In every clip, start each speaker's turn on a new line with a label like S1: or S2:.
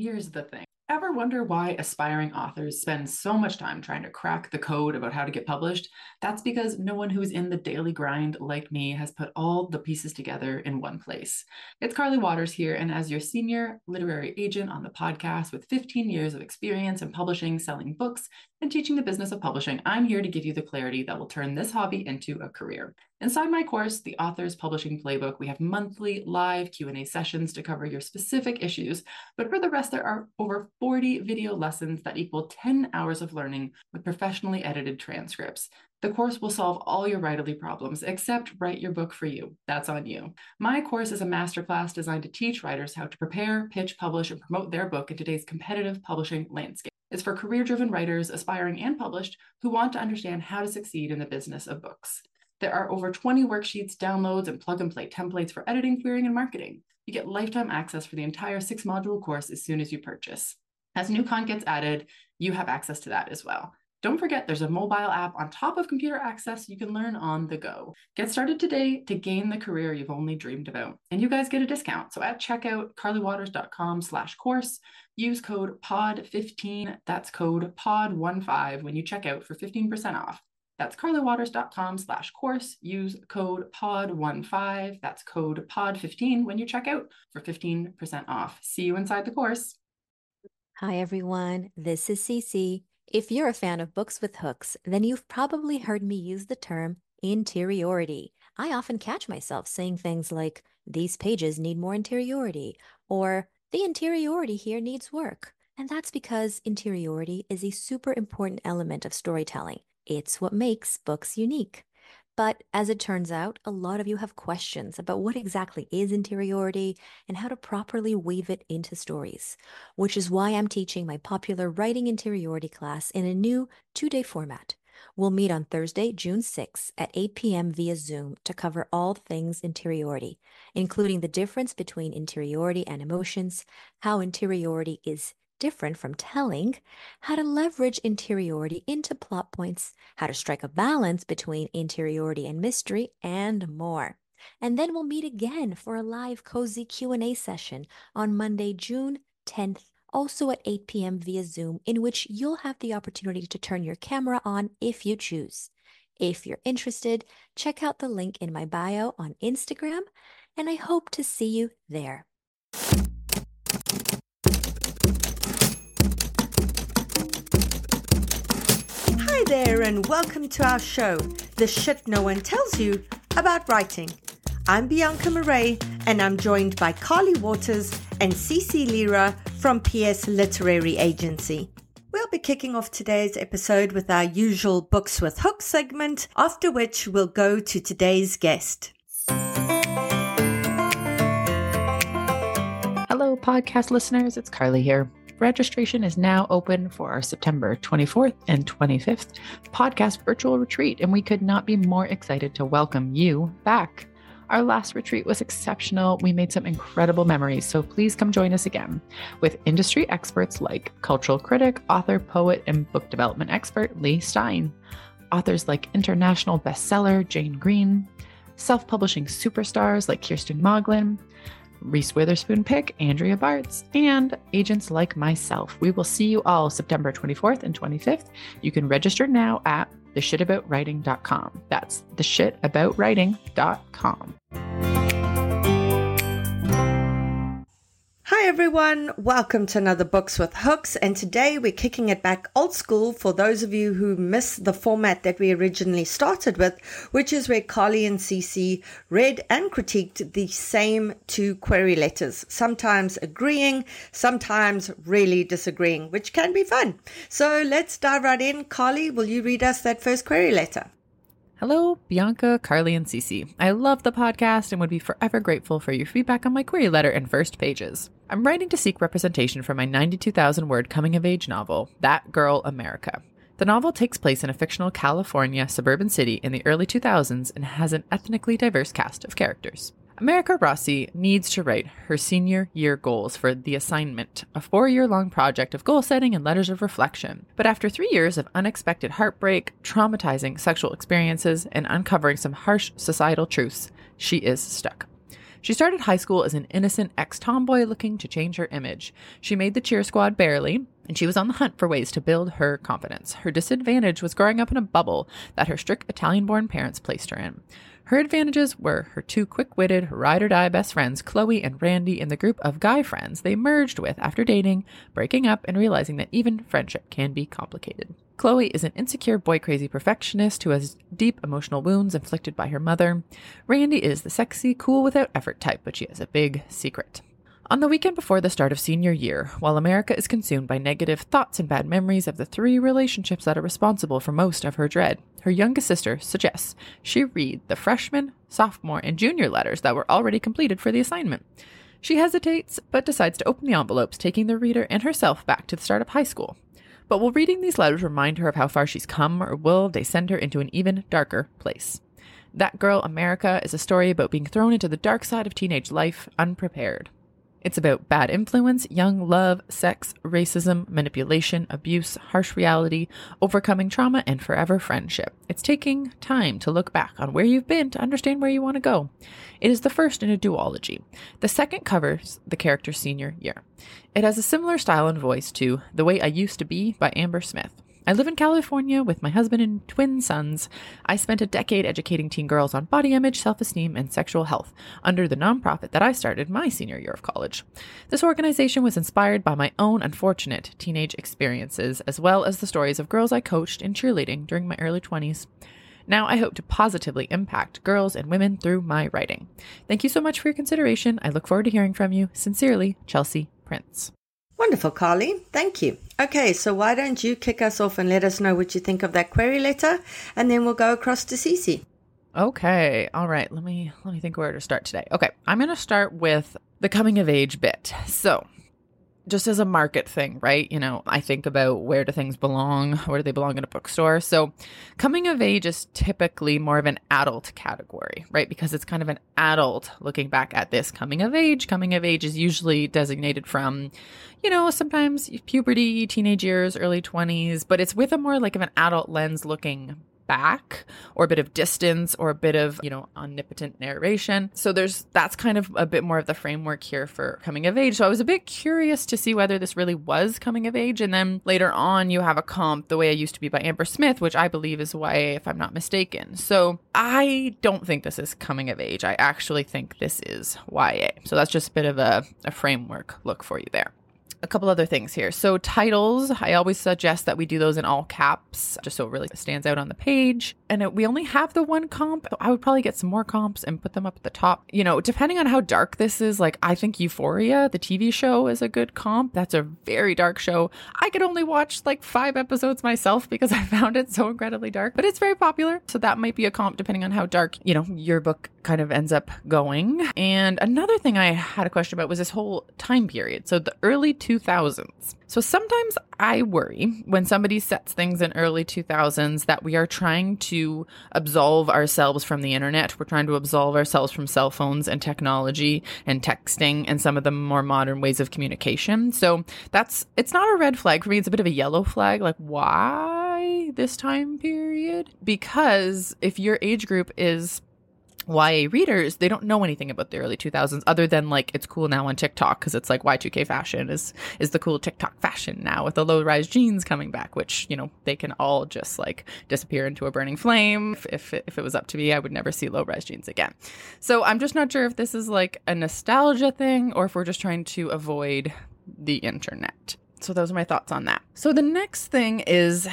S1: Here's the thing. Ever wonder why aspiring authors spend so much time trying to crack the code about how to get published? That's because no one who's in the daily grind like me has put all the pieces together in one place. It's Carly Waters here, and as your senior literary agent on the podcast with 15 years of experience in publishing, selling books, and teaching the business of publishing, I'm here to give you the clarity that will turn this hobby into a career. Inside my course, The Author's Publishing Playbook, we have monthly live Q&A sessions to cover your specific issues, but for the rest, there are over 40 video lessons that equal 10 hours of learning with professionally edited transcripts. The course will solve all your writerly problems, except write your book for you. That's on you. My course is a masterclass designed to teach writers how to prepare, pitch, publish, and promote their book in today's competitive publishing landscape. It's for career-driven writers, aspiring and published, who want to understand how to succeed in the business of books. There are over 20 worksheets, downloads, and plug-and-play templates for editing, querying, and marketing. You get lifetime access for the entire 6-module course as soon as you purchase. As new content gets added, you have access to that as well. Don't forget, there's a mobile app on top of computer access you can learn on the go. Get started today to gain the career you've only dreamed about. And you guys get a discount. So at checkout, carlywaters.com/course, use code POD15, that's code POD15 when you check out for 15% off. That's carlywaters.com/course. Use code POD15, that's code POD15 when you check out for 15% off. See you inside the course.
S2: Hi everyone, this is Cece. If you're a fan of books with hooks, then you've probably heard me use the term interiority. I often catch myself saying things like, these pages need more interiority, or the interiority here needs work. And that's because interiority is a super important element of storytelling. It's what makes books unique. But as it turns out, a lot of you have questions about what exactly is interiority and how to properly weave it into stories, which is why I'm teaching my popular Writing Interiority class in a new 2-day format. We'll meet on Thursday, June 6th at 8 p.m. via Zoom to cover all things interiority, including the difference between interiority and emotions, how interiority is different from telling, how to leverage interiority into plot points, how to strike a balance between interiority and mystery, and more. And then we'll meet again for a live cozy Q&A session on Monday, June 10th, also at 8 p.m. via Zoom, in which you'll have the opportunity to turn your camera on if you choose. If you're interested, check out the link in my bio on Instagram, and I hope to see you there.
S3: Hi there and welcome to our show, The Shit No One Tells You About Writing. I'm Bianca Murray and I'm joined by Carly Waters and Cece Lira from PS Literary Agency. We'll be kicking off today's episode with our usual Books with Hooks segment, after which we'll go to today's guest.
S1: Hello, podcast listeners. It's Carly here. Registration is now open for our September 24th and 25th podcast virtual retreat, and we could not be more excited to welcome you back. Our last retreat was exceptional. We made some incredible memories, so please come join us again with industry experts like cultural critic, author, poet, and book development expert Lee Stein, authors like international bestseller Jane Green, self-publishing superstars like Kirsten Moglin, Reese Witherspoon pick Andrea Bartz, and agents like myself. We will see you all September 24th and 25th. You can register now at theshitaboutwriting.com. That's theshitaboutwriting.com.
S3: Hi everyone, welcome to another Books with Hooks, and today we're kicking it back old school for those of you who missed the format that we originally started with, which is where Carly and Cece read and critiqued the same 2 query letters, sometimes agreeing, sometimes really disagreeing, which can be fun. So let's dive right in. Carly, will you read us that first query letter?
S1: Hello, Bianca, Carly, and Cece. I love the podcast and would be forever grateful for your feedback on my query letter and first pages. I'm writing to seek representation for my 92,000-word coming-of-age novel, That Girl America. The novel takes place in a fictional California suburban city in the early 2000s and has an ethnically diverse cast of characters. America Rossi needs to write her senior year goals for The Assignment, a 4-year-long project of goal setting and letters of reflection. But after 3 years of unexpected heartbreak, traumatizing sexual experiences, and uncovering some harsh societal truths, she is stuck. She started high school as an innocent ex-tomboy looking to change her image. She made the cheer squad barely, and she was on the hunt for ways to build her confidence. Her disadvantage was growing up in a bubble that her strict Italian-born parents placed her in. Her advantages were her two quick-witted, ride-or-die best friends, Chloe and Randy, and the group of guy friends they merged with after dating, breaking up, and realizing that even friendship can be complicated. Chloe is an insecure, boy-crazy perfectionist who has deep emotional wounds inflicted by her mother. Randy is the sexy, cool-without-effort type, but she has a big secret. On the weekend before the start of senior year, while America is consumed by negative thoughts and bad memories of the three relationships that are responsible for most of her dread, her youngest sister suggests she read the freshman, sophomore, and junior letters that were already completed for the assignment. She hesitates, but decides to open the envelopes, taking the reader and herself back to the start of high school. But will reading these letters remind her of how far she's come, or will they send her into an even darker place? That Girl, America is a story about being thrown into the dark side of teenage life unprepared. It's about bad influence, young love, sex, racism, manipulation, abuse, harsh reality, overcoming trauma, and forever friendship. It's taking time to look back on where you've been to understand where you want to go. It is the first in a duology. The second covers the character's senior year. It has a similar style and voice to The Way I Used to Be by Amber Smith. I live in California with my husband and twin sons. I spent a decade educating teen girls on body image, self-esteem, and sexual health under the nonprofit that I started my senior year of college. This organization was inspired by my own unfortunate teenage experiences, as well as the stories of girls I coached in cheerleading during my early 20s. Now I hope to positively impact girls and women through my writing. Thank you so much for your consideration. I look forward to hearing from you. Sincerely, Chelsea Prince.
S3: Wonderful, Carly. Thank you. Okay, so why don't you kick us off and let us know what you think of that query letter, and then we'll go across to Cece.
S1: Okay. All right. Let me think where to start today. Okay. I'm going to start with the coming of age bit. So just as a market thing, right? You know, I think about where do things belong? Where do they belong in a bookstore? So coming of age is typically more of an adult category, right? Because it's kind of an adult looking back at this coming of age. Coming of age is usually designated from, you know, sometimes puberty, teenage years, early 20s, but it's with a more like of an adult lens looking back, or a bit of distance, or a bit of, you know, omnipotent narration. So that's kind of a bit more of the framework here for coming of age. So I was a bit curious to see whether this really was coming of age. And then later on, you have a comp, The Way I Used to Be by Amber Smith, which I believe is YA, if I'm not mistaken. So I don't think this is coming of age. I actually think this is YA. So that's just a bit of a framework look for you there. A couple other things here. So titles, I always suggest that we do those in all caps, just so it really stands out on the page. And we only have the one comp. I would probably get some more comps and put them up at the top. You know, depending on how dark this is, like I think Euphoria, the TV show, is a good comp. That's a very dark show. I could only watch like 5 episodes myself because I found it so incredibly dark, but it's very popular. So that might be a comp depending on how dark, you know, your book kind of ends up going. And another thing I had a question about was this whole time period. So the early 2000s. So sometimes I worry when somebody sets things in early 2000s that we are trying to absolve ourselves from the internet. We're trying to absolve ourselves from cell phones and technology and texting and some of the more modern ways of communication. So it's not a red flag for me. It's a bit of a yellow flag. Like, why this time period? Because if your age group is YA readers, they don't know anything about the early 2000s other than like it's cool now on TikTok because it's like Y2K fashion is the cool TikTok fashion now with the low-rise jeans coming back, which, you know, they can all just like disappear into a burning flame. If it was up to me, I would never see low-rise jeans again. So I'm just not sure if this is like a nostalgia thing or if we're just trying to avoid the internet. So those are my thoughts on that. So the next thing is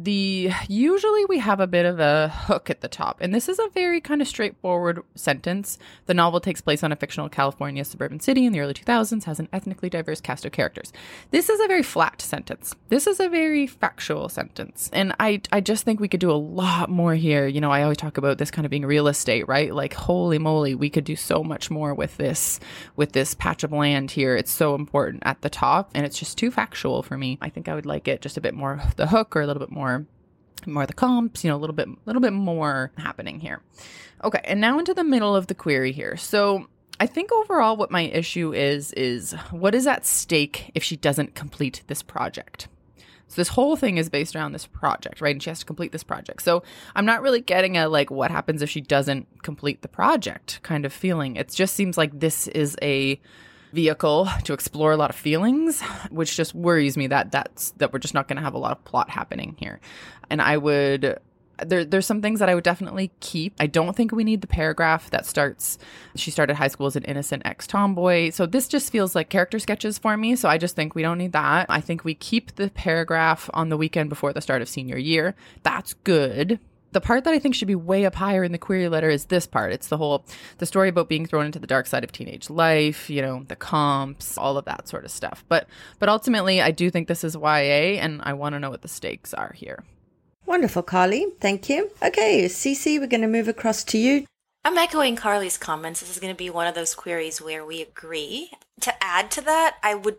S1: usually we have a bit of a hook at the top. And this is a very kind of straightforward sentence. The novel takes place on a fictional California suburban city in the early 2000s, has an ethnically diverse cast of characters. This is a very flat sentence. This is a very factual sentence. And I just think we could do a lot more here. You know, I always talk about this kind of being real estate, right? Like, holy moly, we could do so much more with this patch of land here. It's so important at the top and it's just too factual for me. I think I would like it just a bit more the hook or a little bit more the comps, you know, a little bit more happening here. Okay, and now into the middle of the query here. So I think overall what my issue is what is at stake if she doesn't complete this project? So this whole thing is based around this project, right? And she has to complete this project. So I'm not really getting a like, what happens if she doesn't complete the project kind of feeling. It just seems like this is a vehicle to explore a lot of feelings, which just worries me that we're just not going to have a lot of plot happening here. And I would... There's some things that I would definitely keep. I don't think we need the paragraph that starts, she started high school as an innocent ex-tomboy. So this just feels like character sketches for me. So I just think we don't need that. I think we keep the paragraph on the weekend before the start of senior year. That's good. The part that I think should be way up higher in the query letter is this part. It's the story about being thrown into the dark side of teenage life, the comps, all of that sort of stuff. But ultimately, I do think this is YA, and I want to know what the stakes are here.
S3: Wonderful, Carly. Thank you. Okay, Cece, we're going to move across to you.
S4: I'm echoing Carly's comments. This is going to be one of those queries where we agree. To add to that, I would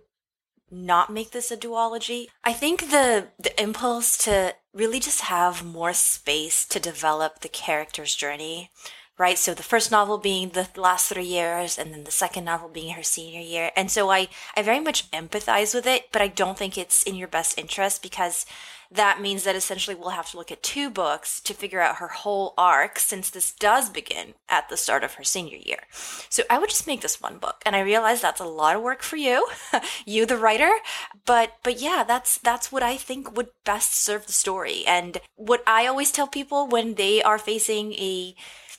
S4: not make this a duology. I think the impulse to really just have more space to develop the character's journey, right? So the first novel being the last 3 years, and then the second novel being her senior year. And so I very much empathize with it, but I don't think it's in your best interest, because that means that essentially we'll have to look at 2 books to figure out her whole arc, since this does begin at the start of her senior year. So I would just make this 1 book. And I realize that's a lot of work for you, you the writer. But yeah, that's what I think would best serve the story. And what I always tell people when they are facing a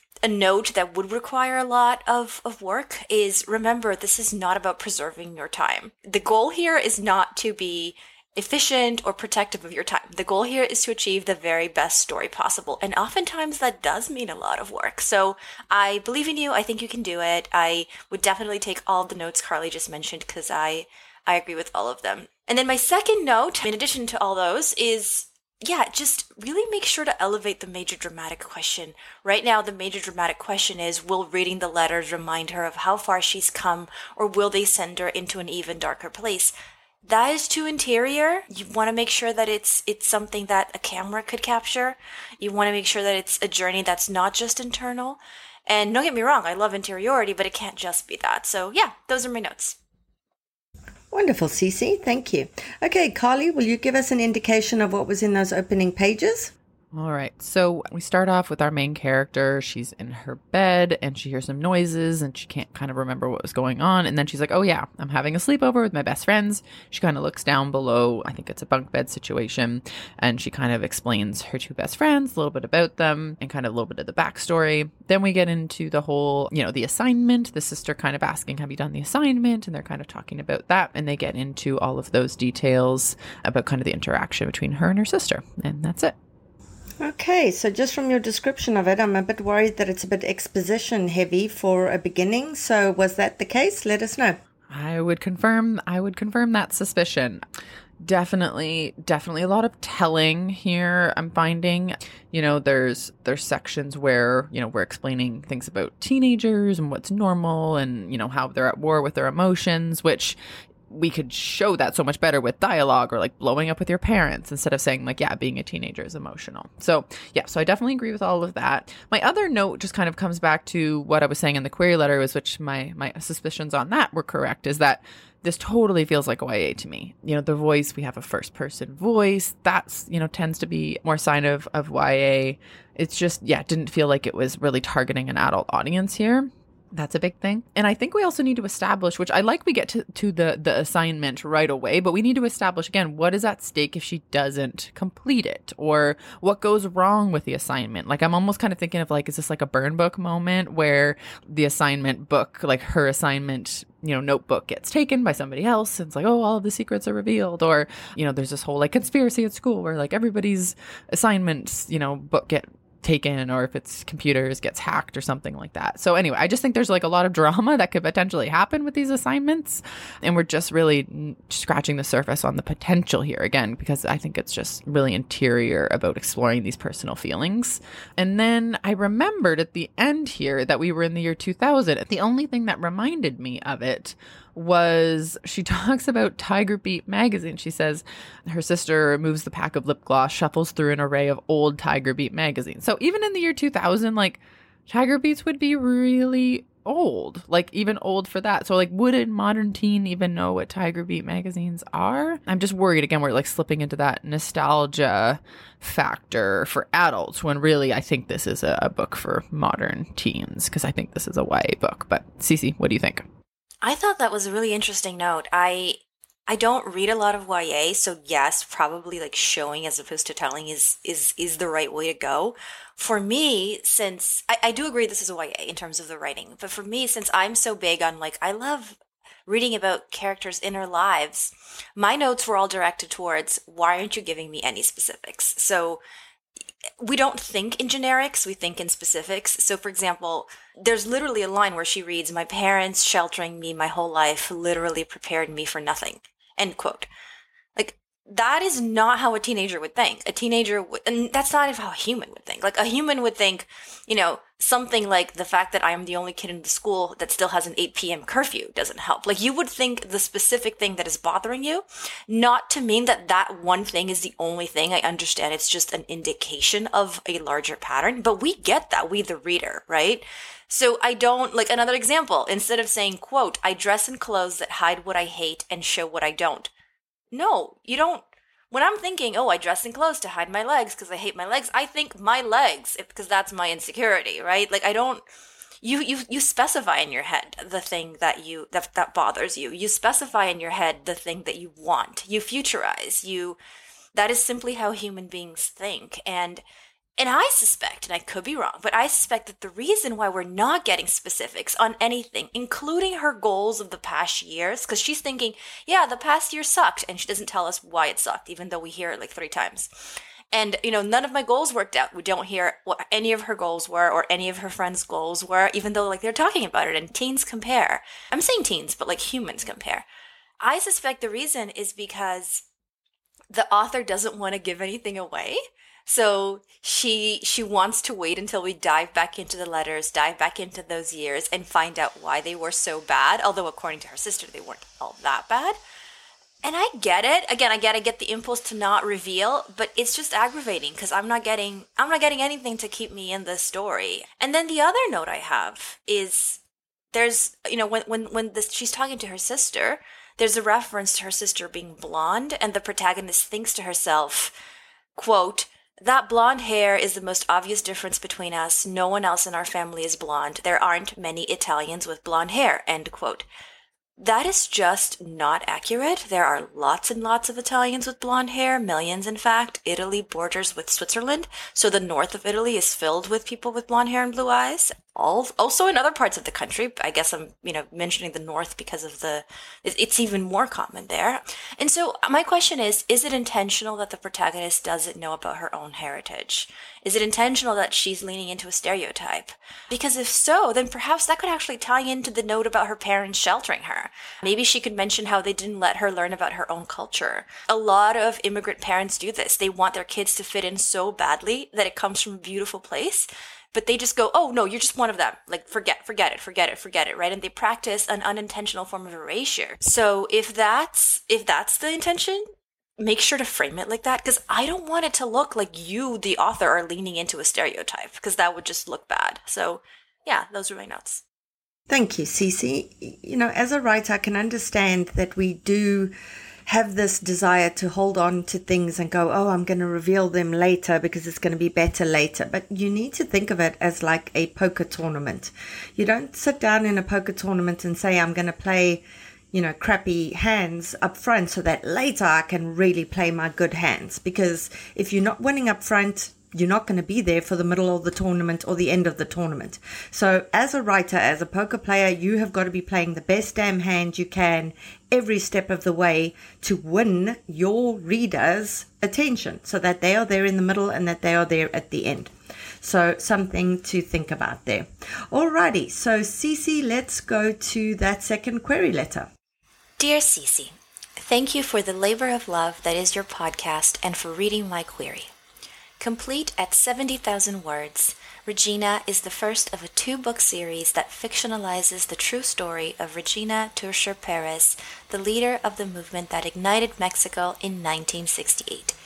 S4: note that would require a lot of work is, remember, this is not about preserving your time. The goal here is not to be efficient or protective of your time. The goal here is to achieve the very best story possible. And oftentimes that does mean a lot of work. So I believe in you. I think you can do it. I would definitely take all of the notes Carly just mentioned, because I agree with all of them. And then my second note, in addition to all those, is just really make sure to elevate the major dramatic question. Right now, the major dramatic question is, will reading the letters remind her of how far she's come, or will they send her into an even darker place? That is too interior. You want to make sure that it's something that a camera could capture. You want to make sure that it's a journey that's not just internal. And don't get me wrong, I love interiority, but it can't just be that. So yeah, those are my notes.
S3: Wonderful, Cece. Thank you. Okay, Carly, will you give us an indication of what was in those opening pages?
S1: All right. So we start off with our main character. She's in her bed and she hears some noises and she can't kind of remember what was going on. And then she's like, oh yeah, I'm having a sleepover with my best friends. She kind of looks down below. I think it's a bunk bed situation. And she kind of explains her 2 best friends, a little bit about them and kind of a little bit of the backstory. Then we get into the whole, the assignment, the sister kind of asking, have you done the assignment? And they're kind of talking about that. And they get into all of those details about kind of the interaction between her and her sister. And that's it.
S3: Okay, so just from your description of it, I'm a bit worried that it's a bit exposition heavy for a beginning. So was that the case? Let us know.
S1: I would confirm that suspicion. Definitely a lot of telling here. I'm finding, there's sections where, we're explaining things about teenagers and what's normal and, how they're at war with their emotions, which we could show that so much better with dialogue or like blowing up with your parents instead of saying like, yeah, being a teenager is emotional. So yeah, so I definitely agree with all of that. My other note just kind of comes back to what I was saying in the query letter, was which my suspicions on that were correct, is that this totally feels like YA to me. The voice, we have a first person voice. That's, tends to be more sign of YA. It's just, didn't feel like it was really targeting an adult audience here. That's a big thing. And I think we also need to establish, which I like we get to the assignment right away, but we need to establish, again, what is at stake if she doesn't complete it, or what goes wrong with the assignment. Like, I'm almost kind of thinking of like, is this like a burn book moment where the assignment book, like her assignment, notebook gets taken by somebody else. And it's like, oh, all of the secrets are revealed. Or, there's this whole like conspiracy at school where like everybody's assignments, book get taken, or if it's computers gets hacked or something like that. So anyway, I just think there's like a lot of drama that could potentially happen with these assignments, and we're just really scratching the surface on the potential here, again, because I think it's just really interior about exploring these personal feelings. And then I remembered at the end here that we were in the year 2000. The only thing that reminded me of it was she talks about Tiger Beat magazine. She says her sister removes the pack of lip gloss, shuffles through an array of old Tiger Beat magazines. So even in the year 2000, like, Tiger Beats would be really
S5: old, like even old for that. So like, would a modern teen even know what Tiger Beat magazines are? I'm just worried again, we're like slipping into that nostalgia factor for adults when really I think this is a book for modern teens, because I think this is a YA book. But Cece, what do you think?
S4: I thought that was a really interesting note. I don't read a lot of YA, so yes, probably like showing as opposed to telling is the right way to go. For me, since I do agree this is a YA in terms of the writing, but for me, since I'm so big on like I love reading about characters' inner lives, my notes were all directed towards why aren't you giving me any specifics? So we don't think in generics, we think in specifics. So, for example, there's literally a line where she reads, "My parents sheltering me my whole life literally prepared me for nothing." End quote. Like, that is not how a teenager would think. A teenager would, and that's not even how a human would think. Like, a human would think, something like the fact that I am the only kid in the school that still has an 8 p.m. curfew doesn't help. Like, you would think the specific thing that is bothering you, not to mean that that one thing is the only thing. I understand it's just an indication of a larger pattern, but we get that, we the reader, right? So I don't, like another example, instead of saying, quote, "I dress in clothes that hide what I hate and show what I don't." No, you don't. When I'm thinking, oh, I dress in clothes to hide my legs because I hate my legs, I think my legs because that's my insecurity, right? Like I don't, you specify in your head the thing that that bothers you. You specify in your head the thing that you want. You futurize. That is simply how human beings think. And I suspect, and I could be wrong, but I suspect that the reason why we're not getting specifics on anything, including her goals of the past years, because she's thinking, yeah, the past year sucked, and she doesn't tell us why it sucked, even though we hear it like 3 times. And, none of my goals worked out. We don't hear what any of her goals were or any of her friends' goals were, even though like they're talking about it and teens compare. I'm saying teens, but like humans compare. I suspect the reason is because the author doesn't want to give anything away. So she wants to wait until we dive back into the letters, dive back into those years, and find out why they were so bad. Although according to her sister, they weren't all that bad. And I get it. Again, I get the impulse to not reveal, but it's just aggravating because I'm not getting anything to keep me in this story. And then the other note I have is there's when she's talking to her sister, there's a reference to her sister being blonde, and the protagonist thinks to herself, quote, "That blonde hair is the most obvious difference between us. No one else in our family is blonde. There aren't many Italians with blonde hair," end quote. That is just not accurate. There are lots and lots of Italians with blonde hair, millions in fact. Italy borders with Switzerland, so the north of Italy is filled with people with blonde hair and blue eyes. Also in other parts of the country. I guess I'm, mentioning the north because of it's even more common there. And so my question is it intentional that the protagonist doesn't know about her own heritage? Is it intentional that she's leaning into a stereotype? Because if so, then perhaps that could actually tie into the note about her parents sheltering her. Maybe she could mention how they didn't let her learn about her own culture. A lot of immigrant parents do this. They want their kids to fit in so badly that it comes from a beautiful place, but they just go, "Oh no, you're just one of them. Like forget it," right? And they practice an unintentional form of erasure. So if that's the intention, make sure to frame it like that, because I don't want it to look like you, the author, are leaning into a stereotype, because that would just look bad. So yeah, those are my notes.
S3: Thank you, Cece. As a writer, I can understand that we do have this desire to hold on to things and go, "Oh, I'm going to reveal them later because it's going to be better later." But you need to think of it as like a poker tournament. You don't sit down in a poker tournament and say, "I'm going to play, crappy hands up front so that later I can really play my good hands." Because if you're not winning up front, you're not going to be there for the middle of the tournament or the end of the tournament. So as a writer, as a poker player, you have got to be playing the best damn hand you can every step of the way to win your readers' attention so that they are there in the middle and that they are there at the end. So something to think about there. Alrighty, so Cece, let's go to that second query letter.
S4: Dear Cece, thank you for the labor of love that is your podcast and for reading my query. Complete at 70,000 words, Regina is the first of a 2-book series that fictionalizes the true story of Regina Tirso Perez, the leader of the movement that ignited Mexico in 1968.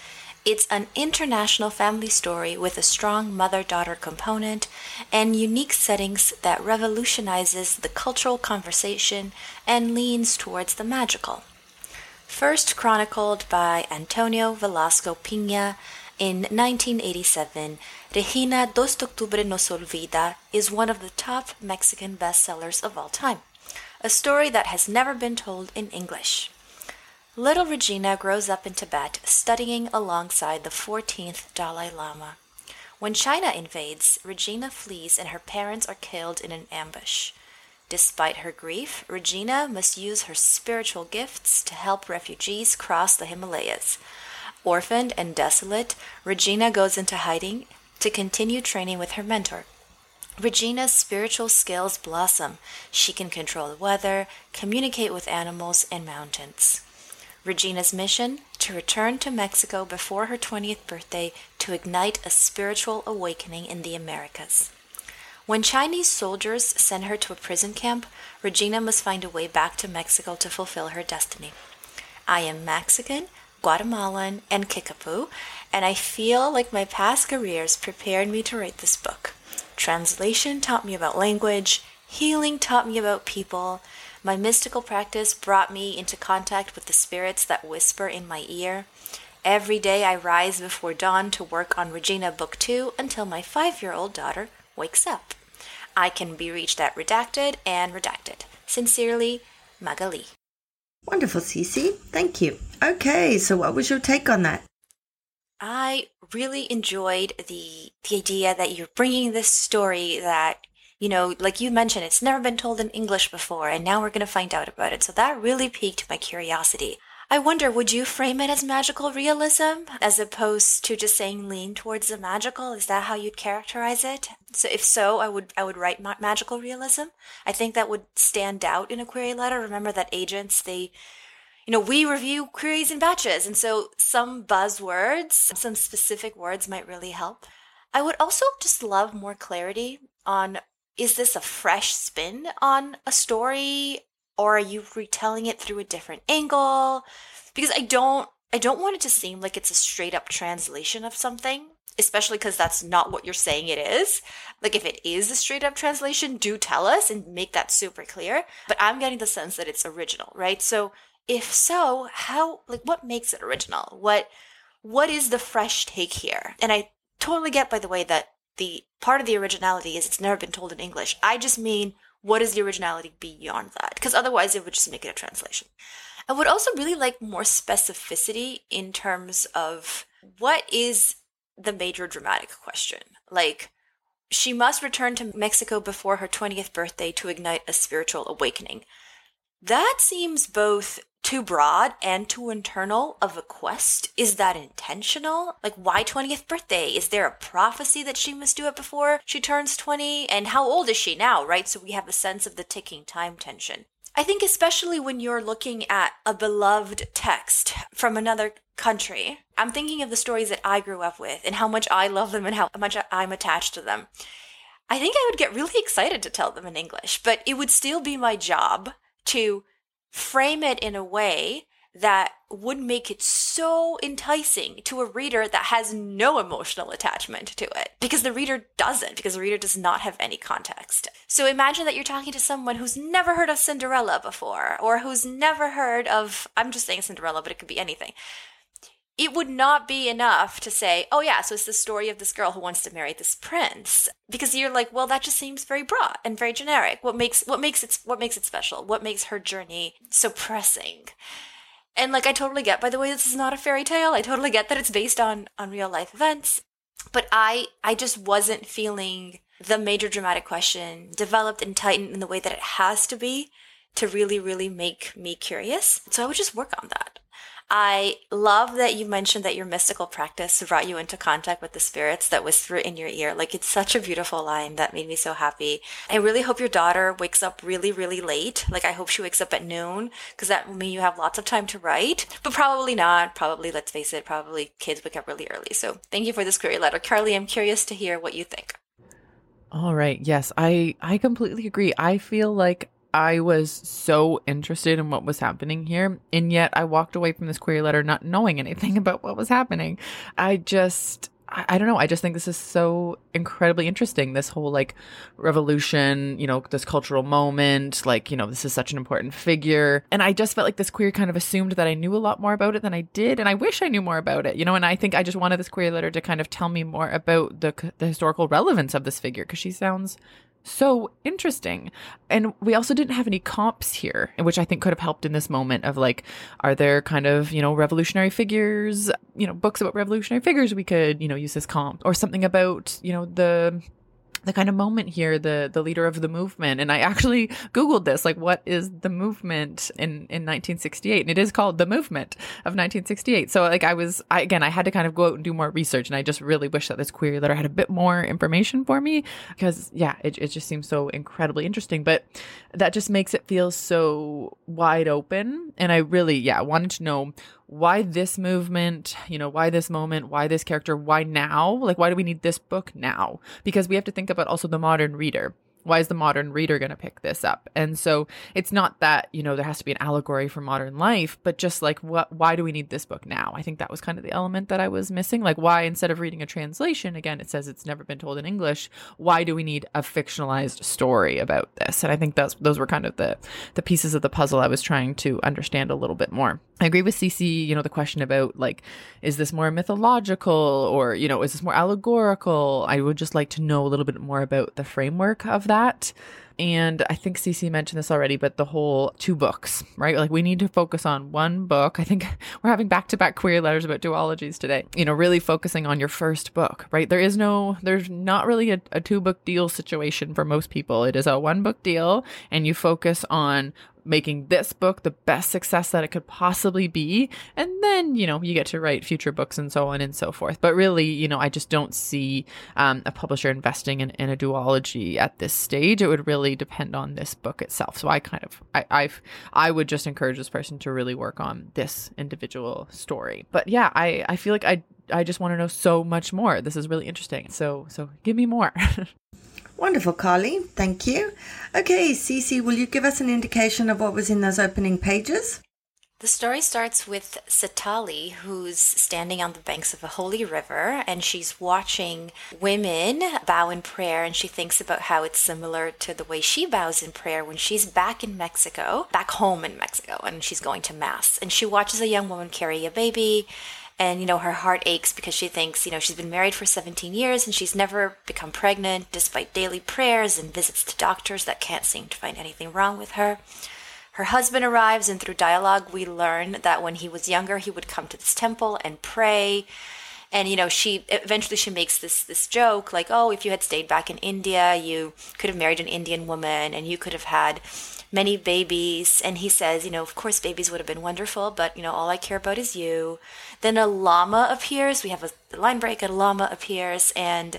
S4: It's an international family story with a strong mother-daughter component and unique settings that revolutionizes the cultural conversation and leans towards the magical. First chronicled by Antonio Velasco Piña in 1987, Regina Dos de Octubre Nos Olvida is one of the top Mexican bestsellers of all time, a story that has never been told in English. Little Regina grows up in Tibet, studying alongside the 14th Dalai Lama. When China invades, Regina flees and her parents are killed in an ambush. Despite her grief, Regina must use her spiritual gifts to help refugees cross the Himalayas. Orphaned and desolate, Regina goes into hiding to continue training with her mentor. Regina's spiritual skills blossom. She can control the weather, communicate with animals and mountains. Regina's mission? To return to Mexico before her 20th birthday to ignite a spiritual awakening in the Americas. When Chinese soldiers send her to a prison camp, Regina must find a way back to Mexico to fulfill her destiny. I am Mexican, Guatemalan, and Kickapoo, and I feel like my past careers prepared me to write this book. Translation taught me about language, healing taught me about people, my mystical practice brought me into contact with the spirits that whisper in my ear. Every day I rise before dawn to work on Regina Book 2 until my 5-year-old daughter wakes up. I can be reached at Redacted and Redacted. Sincerely, Magali.
S3: Wonderful, Cece. Thank you. Okay, so what was your take on that?
S4: I really enjoyed the idea that you're bringing this story that, you know, like you mentioned, it's never been told in English before, and now we're going to find out about it. So that really piqued my curiosity. I wonder, would you frame it as magical realism as opposed to just saying lean towards the magical? Is that how you'd characterize it? So if so, I would write magical realism. I think that would stand out in a query letter. Remember that agents, we review queries in batches, and so some buzzwords, some specific words might really help. I would also just love more clarity on, is this a fresh spin on a story, or are you retelling it through a different angle? Because I don't want it to seem like it's a straight up translation of something, especially because that's not what you're saying it is. Like, if it is a straight up translation, do tell us and make that super clear. But I'm getting the sense that it's original, right? So if so, what makes it original? What is the fresh take here? And I totally get, by the way, that the part of the originality is it's never been told in English. I just mean, what is the originality beyond that? Because otherwise it would just make it a translation. I would also really like more specificity in terms of what is the major dramatic question. Like, she must return to Mexico before her 20th birthday to ignite a spiritual awakening. That seems both too broad and too internal of a quest. Is that intentional? Like, why 20th birthday? Is there a prophecy that she must do it before she turns 20? And how old is she now, right? So we have a sense of the ticking time tension. I think especially when you're looking at a beloved text from another country, I'm thinking of the stories that I grew up with and how much I love them and how much I'm attached to them. I think I would get really excited to tell them in English, but it would still be my job to frame it in a way that would make it so enticing to a reader that has no emotional attachment to it, because the reader does not have any context. So imagine that you're talking to someone who's never heard of Cinderella before, or who's never heard of, I'm just saying Cinderella, but it could be anything. It would not be enough to say, oh yeah, so it's the story of this girl who wants to marry this prince. Because you're like, well, that just seems very broad and very generic. What makes it special? What makes her journey so pressing? And like, I totally get, by the way, this is not a fairy tale. I totally get that it's based on real life events. But I just wasn't feeling the major dramatic question developed and tightened in the way that it has to be to really, really make me curious. So I would just work on that. I love that you mentioned that your mystical practice brought you into contact with the spirits that whisper in your ear. Like, it's such a beautiful line that made me so happy. I really hope your daughter wakes up really, really late. Like, I hope she wakes up at noon, because that will mean you have lots of time to write. But probably not. Probably, let's face it, probably kids wake up really early. So thank you for this query letter. Carly, I'm curious to hear what you think.
S5: All right. Yes, I completely agree. I feel like I was so interested in what was happening here, and yet I walked away from this query letter not knowing anything about what was happening. I don't know. I just think this is so incredibly interesting. This whole like revolution, this cultural moment, like, this is such an important figure. And I just felt like this query kind of assumed that I knew a lot more about it than I did. And I wish I knew more about it, and I think I just wanted this query letter to kind of tell me more about the historical relevance of this figure, because she sounds so interesting. And we also didn't have any comps here, which I think could have helped in this moment of like, are there kind of, revolutionary figures, books about revolutionary figures we could, use this comp, or something about, the kind of moment here, the leader of the movement. And I actually Googled this, like, what is the movement in 1968? And it is called The Movement of 1968. So like I had to kind of go out and do more research. And I just really wish that this query letter had a bit more information for me, because it just seems so incredibly interesting. But that just makes it feel so wide open. And I really, wanted to know why this movement, why this moment, why this character, why now? Like, why do we need this book now? Because we have to think about also the modern reader. Why is the modern reader going to pick this up? And so it's not that, there has to be an allegory for modern life, but just like, why do we need this book now? I think that was kind of the element that I was missing. Like, why, instead of reading a translation, again, it says it's never been told in English, why do we need a fictionalized story about this? And I think those were kind of the pieces of the puzzle I was trying to understand a little bit more. I agree with Cece, the question about like, is this more mythological, or, is this more allegorical? I would just like to know a little bit more about the framework of that. And I think Cece mentioned this already, but the whole 2 books, right? Like, we need to focus on one book. I think we're having back-to-back query letters about duologies today, really focusing on your first book, right? There's not really a 2-book deal situation for most people. It is a 1-book deal, and you focus on making this book the best success that it could possibly be. And then, you get to write future books and so on and so forth. But really, I just don't see a publisher investing in a duology at this stage. It would really depend on this book itself. So I would just encourage this person to really work on this individual story. But yeah, I feel like I just want to know so much more. This is really interesting. So give me more.
S3: Wonderful, Carly. Thank you. Okay, Cece, will you give us an indication of what was in those opening pages?
S4: The story starts with Sitali, who's standing on the banks of a holy river, and she's watching women bow in prayer, and she thinks about how it's similar to the way she bows in prayer when she's back home in Mexico, and she's going to Mass. And she watches a young woman carry a baby, and, her heart aches because she thinks, she's been married for 17 years and she's never become pregnant despite daily prayers and visits to doctors that can't seem to find anything wrong with her. Her husband arrives, and through dialogue, we learn that when he was younger, he would come to this temple and pray. And, she makes this joke like, oh, if you had stayed back in India, you could have married an Indian woman and you could have had many babies. And he says, of course, babies would have been wonderful, but, all I care about is you. Then a llama appears. We have a line break. A llama appears, and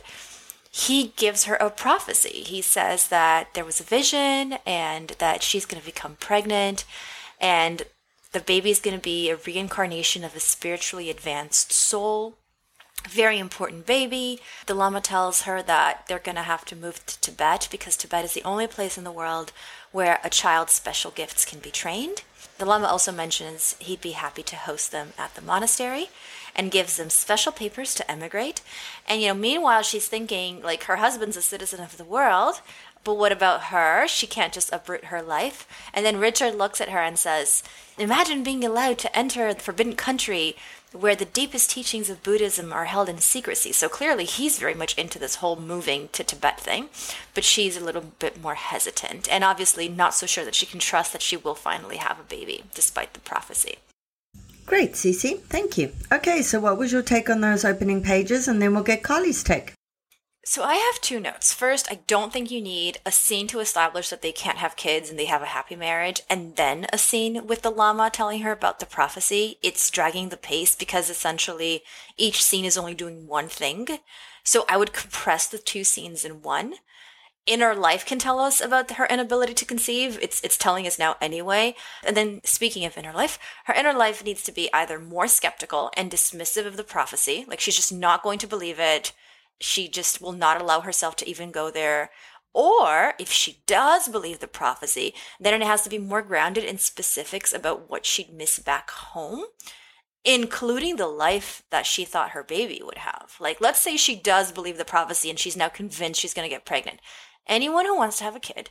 S4: he gives her a prophecy. He says that there was a vision and that she's going to become pregnant, and the baby is going to be a reincarnation of a spiritually advanced soul. Very important baby. The Lama tells her that they're going to have to move to Tibet because Tibet is the only place in the world where a child's special gifts can be trained. The Lama also mentions he'd be happy to host them at the monastery and gives them special papers to emigrate. And, meanwhile, she's thinking, like, her husband's a citizen of the world, but what about her? She can't just uproot her life. And then Richard looks at her and says, imagine being allowed to enter the forbidden country where the deepest teachings of Buddhism are held in secrecy. So clearly he's very much into this whole moving to Tibet thing, but she's a little bit more hesitant and obviously not so sure that she can trust that she will finally have a baby, despite the prophecy.
S3: Great, Cece. Thank you. Okay, so what was your take on those opening pages? And then we'll get Carly's take.
S4: So I have 2 notes. First, I don't think you need a scene to establish that they can't have kids and they have a happy marriage, and then a scene with the Lama telling her about the prophecy. It's dragging the pace because essentially each scene is only doing one thing. So I would compress the 2 scenes in one. Inner life can tell us about her inability to conceive. It's telling us now anyway. And then speaking of inner life, her inner life needs to be either more skeptical and dismissive of the prophecy, like she's just not going to believe it. She just will not allow herself to even go there, Or if she does believe the prophecy, then it has to be more grounded in specifics about what she'd miss back home, including the life that she thought her baby would have. Like, let's say she does believe the prophecy and she's now convinced she's going to get pregnant. Anyone who wants to have a kid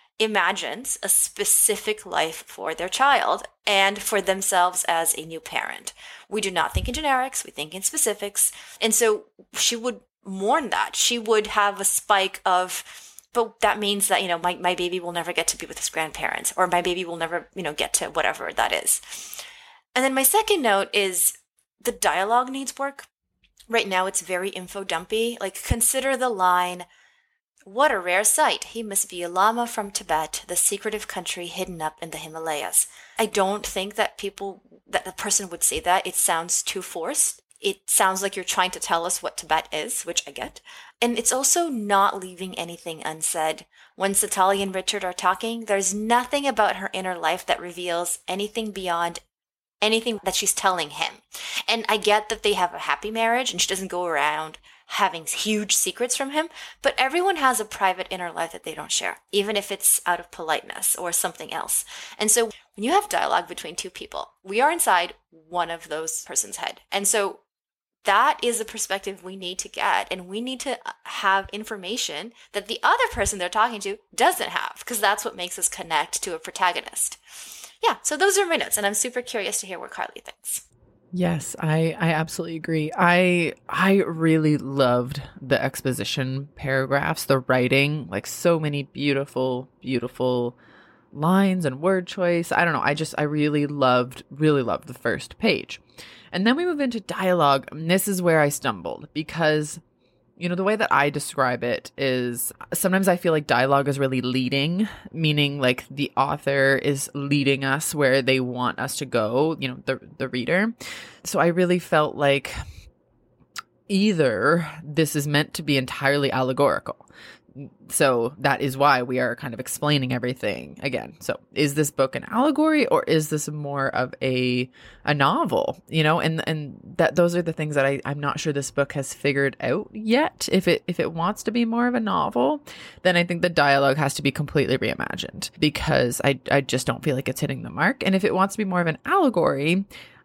S4: imagines a specific life for their child and for themselves as a new parent. We do not think in generics, we think in specifics. And so she would mourn that. She would have a spike of, but that means that, my baby will never get to be with his grandparents, or my baby will never, get to whatever that is. And then my second note is the dialogue needs work. Right now it's very info dumpy. Like, consider the line, "What a rare sight. He must be a Lama from Tibet, the secretive country hidden up in the Himalayas." I don't think that the person would say that. It sounds too forced. It sounds like you're trying to tell us what Tibet is, which I get. And it's also not leaving anything unsaid. When Satali and Richard are talking, there's nothing about her inner life that reveals anything beyond anything that she's telling him. And I get that they have a happy marriage and she doesn't go around having huge secrets from him, but everyone has a private inner life that they don't share, even if it's out of politeness or something else. And so when you have dialogue between two people, we are inside one of those person's head. And so that is the perspective we need to get, and we need to have information that the other person they're talking to doesn't have, because that's what makes us connect to a protagonist. Yeah, so those are my notes, and I'm super curious to hear what Carly thinks.
S5: Yes, I absolutely agree. I really loved the exposition paragraphs, the writing, like so many beautiful, beautiful lines and word choice. I don't know. I really loved the first page. And then we move into dialogue. And this is where I stumbled because, the way that I describe it is sometimes I feel like dialogue is really leading, meaning like the author is leading us where they want us to go, the reader. So I really felt like either this is meant to be entirely allegorical. So that is why we are kind of explaining everything again. So is this book an allegory or is this more of a novel, and that those are the things that I'm not sure this book has figured out yet. If it wants to be more of a novel, then I think the dialogue has to be completely reimagined because I just don't feel like it's hitting the mark. And if it wants to be more of an allegory,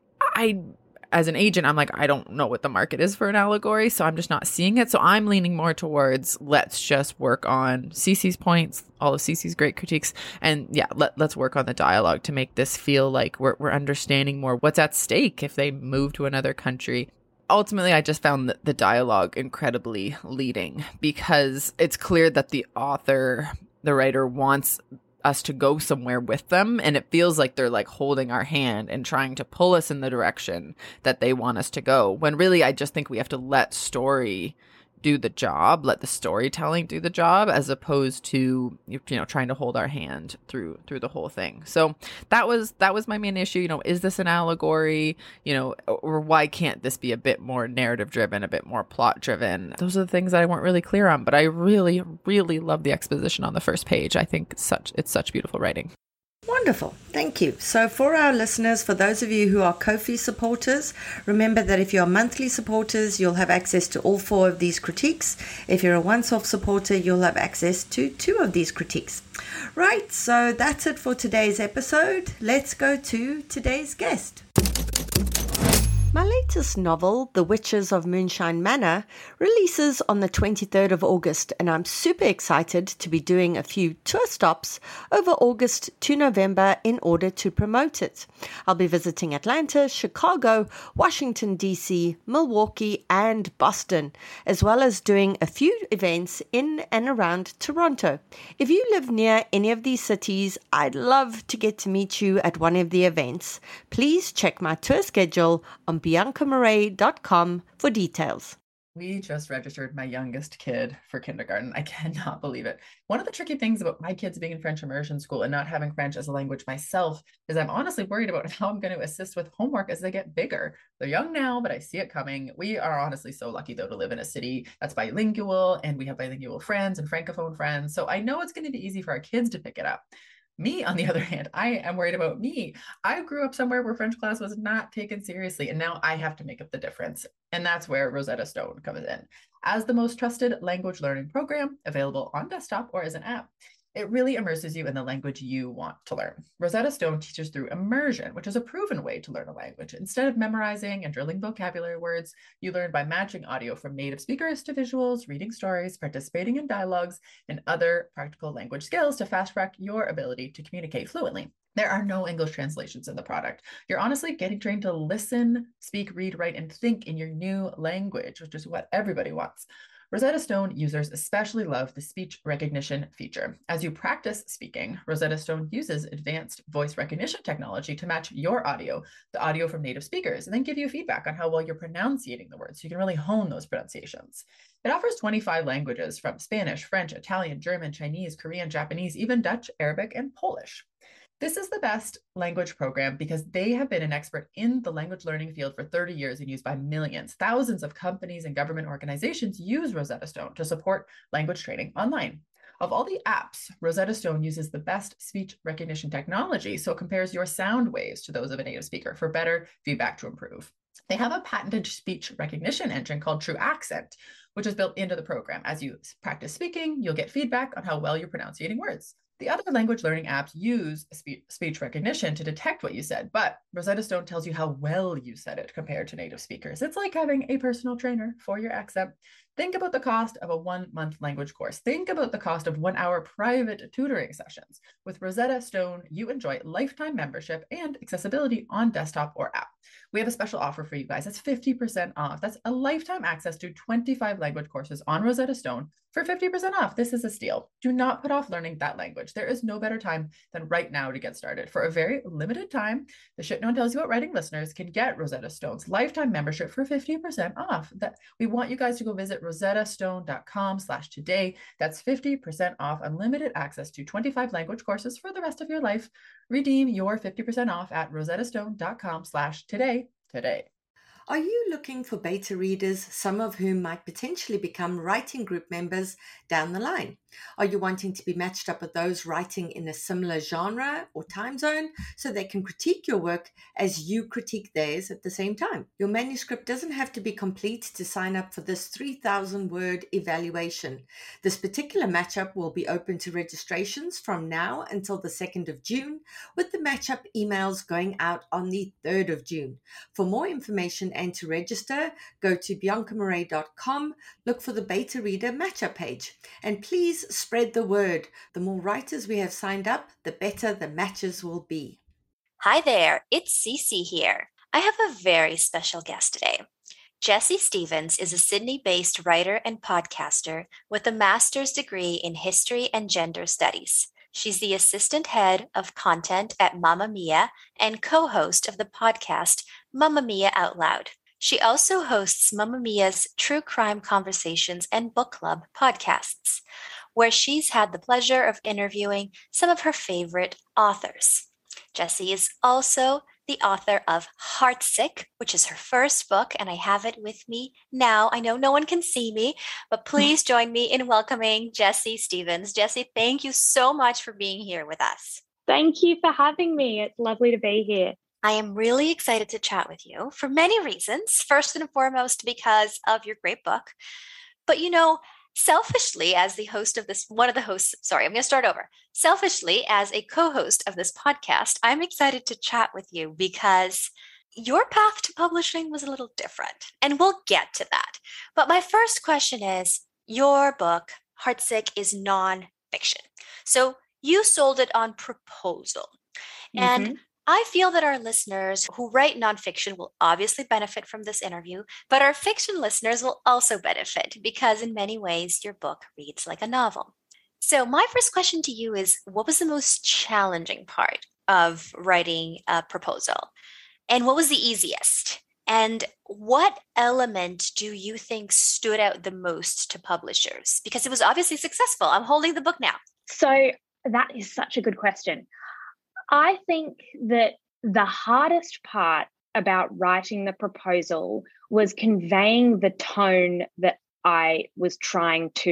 S5: as an agent, I'm like, I don't know what the market is for an allegory, so I'm just not seeing it. So I'm leaning more towards let's just work on Cece's points, all of Cece's great critiques, and yeah, let's work on the dialogue to make this feel like we're understanding more what's at stake if they move to another country. Ultimately, I just found the dialogue incredibly leading because it's clear that the author, the writer, wants us to go somewhere with them, and it feels like they're like holding our hand and trying to pull us in the direction that they want us to go, when really I just think we have to let story do the job, let the storytelling do the job, as opposed to trying to hold our hand through the whole thing. So that was my main issue. Is this an allegory, or why can't this be a bit more narrative driven, a bit more plot driven? Those are the things that I weren't really clear on, but I really, really love the exposition on the first page. I think it's such beautiful writing.
S3: Wonderful. Thank you. So for our listeners, for those of you who are Ko-fi supporters, remember that if you're monthly supporters, you'll have access to all 4 of these critiques. If you're a once-off supporter, you'll have access to 2 of these critiques. Right, so that's it for today's episode. Let's go to today's guest. My latest novel, The Witches of Moonshine Manor, releases on the 23rd of August, and I'm super excited to be doing a few tour stops over August to November in order to promote it. I'll be visiting Atlanta, Chicago, Washington, D.C., Milwaukee, and Boston, as well as doing a few events in and around Toronto. If you live near any of these cities, I'd love to get to meet you at one of the events. Please check my tour schedule on biancamarais.com for details.
S1: We just registered my youngest kid for kindergarten. I cannot believe it. One of the tricky things about my kids being in French immersion school and not having French as a language myself is I'm honestly worried about how I'm going to assist with homework as they get bigger. They're young now, but I see it coming. We are honestly so lucky, though, to live in a city that's bilingual, and we have bilingual friends and francophone friends. So I know it's going to be easy for our kids to pick it up. Me, on the other hand, I am worried about me. I grew up somewhere where French class was not taken seriously, and now I have to make up the difference. And that's where Rosetta Stone comes in. As the most trusted language learning program available on desktop or as an app, it really immerses you in the language you want to learn. Rosetta Stone teaches through immersion, which is a proven way to learn a language. Instead of memorizing and drilling vocabulary words, you learn by matching audio from native speakers to visuals, reading stories, participating in dialogues, and other practical language skills to fast track your ability to communicate fluently. There are no English translations in the product. You're honestly getting trained to listen, speak, read, write, and think in your new language, which is what everybody wants. Rosetta Stone users especially love the speech recognition feature. As you practice speaking, Rosetta Stone uses advanced voice recognition technology to match your audio, the audio from native speakers, and then give you feedback on how well you're pronunciating the words so you can really hone those pronunciations. It offers 25 languages from Spanish, French, Italian, German, Chinese, Korean, Japanese, even Dutch, Arabic, and Polish. This is the best language program because they have been an expert in the language learning field for 30 years and used by millions. Thousands of companies and government organizations use Rosetta Stone to support language training online. Of all the apps, Rosetta Stone uses the best speech recognition technology, so it compares your sound waves to those of a native speaker for better feedback to improve. They have a patented speech recognition engine called True Accent, which is built into the program. As you practice speaking, you'll get feedback on how well you're pronouncing words. The other language learning apps use speech recognition to detect what you said, but Rosetta Stone tells you how well you said it compared to native speakers. It's like having a personal trainer for your accent. Think about the cost of a 1-month language course. Think about the cost of 1-hour private tutoring sessions. With Rosetta Stone, you enjoy lifetime membership and accessibility on desktop or app. We have a special offer for you guys. That's 50% off. That's a lifetime access to 25 language courses on Rosetta Stone for 50% off. This is a steal. Do not put off learning that language. There is no better time than right now to get started. For a very limited time, the Shit No One Tells You About Writing listeners can get Rosetta Stone's lifetime membership for 50% off. We want you guys to go visit rosettastone.com/today. That's 50% off unlimited access to 25 language courses for the rest of your life. Redeem your 50% off at rosettastone.com/today today.
S3: Are you looking for beta readers, some of whom might potentially become writing group members down the line? Are you wanting to be matched up with those writing in a similar genre or time zone so they can critique your work as you critique theirs at the same time? Your manuscript doesn't have to be complete to sign up for this 3,000-word evaluation. This particular matchup will be open to registrations from now until the 2nd of June, with the matchup emails going out on the 3rd of June. For more information and to register, go to biancamurray.com, look for the beta reader matchup page, and please spread the word. The more writers we have signed up, the better the matches will be.
S4: Hi there, it's Cece here. I have a very special guest today. Jessie Stevens is a Sydney-based writer and podcaster with a master's degree in history and gender studies. She's the assistant head of content at Mamma Mia and co-host of the podcast Mamma Mia Out Loud. She also hosts Mamma Mia's True Crime Conversations and Book Club podcasts, where she's had the pleasure of interviewing some of her favorite authors. Jessie is also the author of Heartsick, which is her first book, and I have it with me now. I know no one can see me, but please join me in welcoming Jessie Stevens. Jessie, thank you so much for being here with us.
S6: Thank you for having me. It's lovely to be here.
S4: I am really excited to chat with you for many reasons. First and foremost, because of your great book. But selfishly, as the host of this, Selfishly, as a co-host of this podcast, I'm excited to chat with you because your path to publishing was a little different, and we'll get to that. But my first question is, your book, Heartsick, is nonfiction. So you sold it on proposal. And I feel that our listeners who write nonfiction will obviously benefit from this interview, but our fiction listeners will also benefit because in many ways your book reads like a novel. So my first question to you is, what was the most challenging part of writing a proposal? And what was the easiest? And what element do you think stood out the most to publishers? Because it was obviously successful. I'm holding the book now.
S6: So that is such a good question. I think that the hardest part about writing the proposal was conveying the tone that I was trying to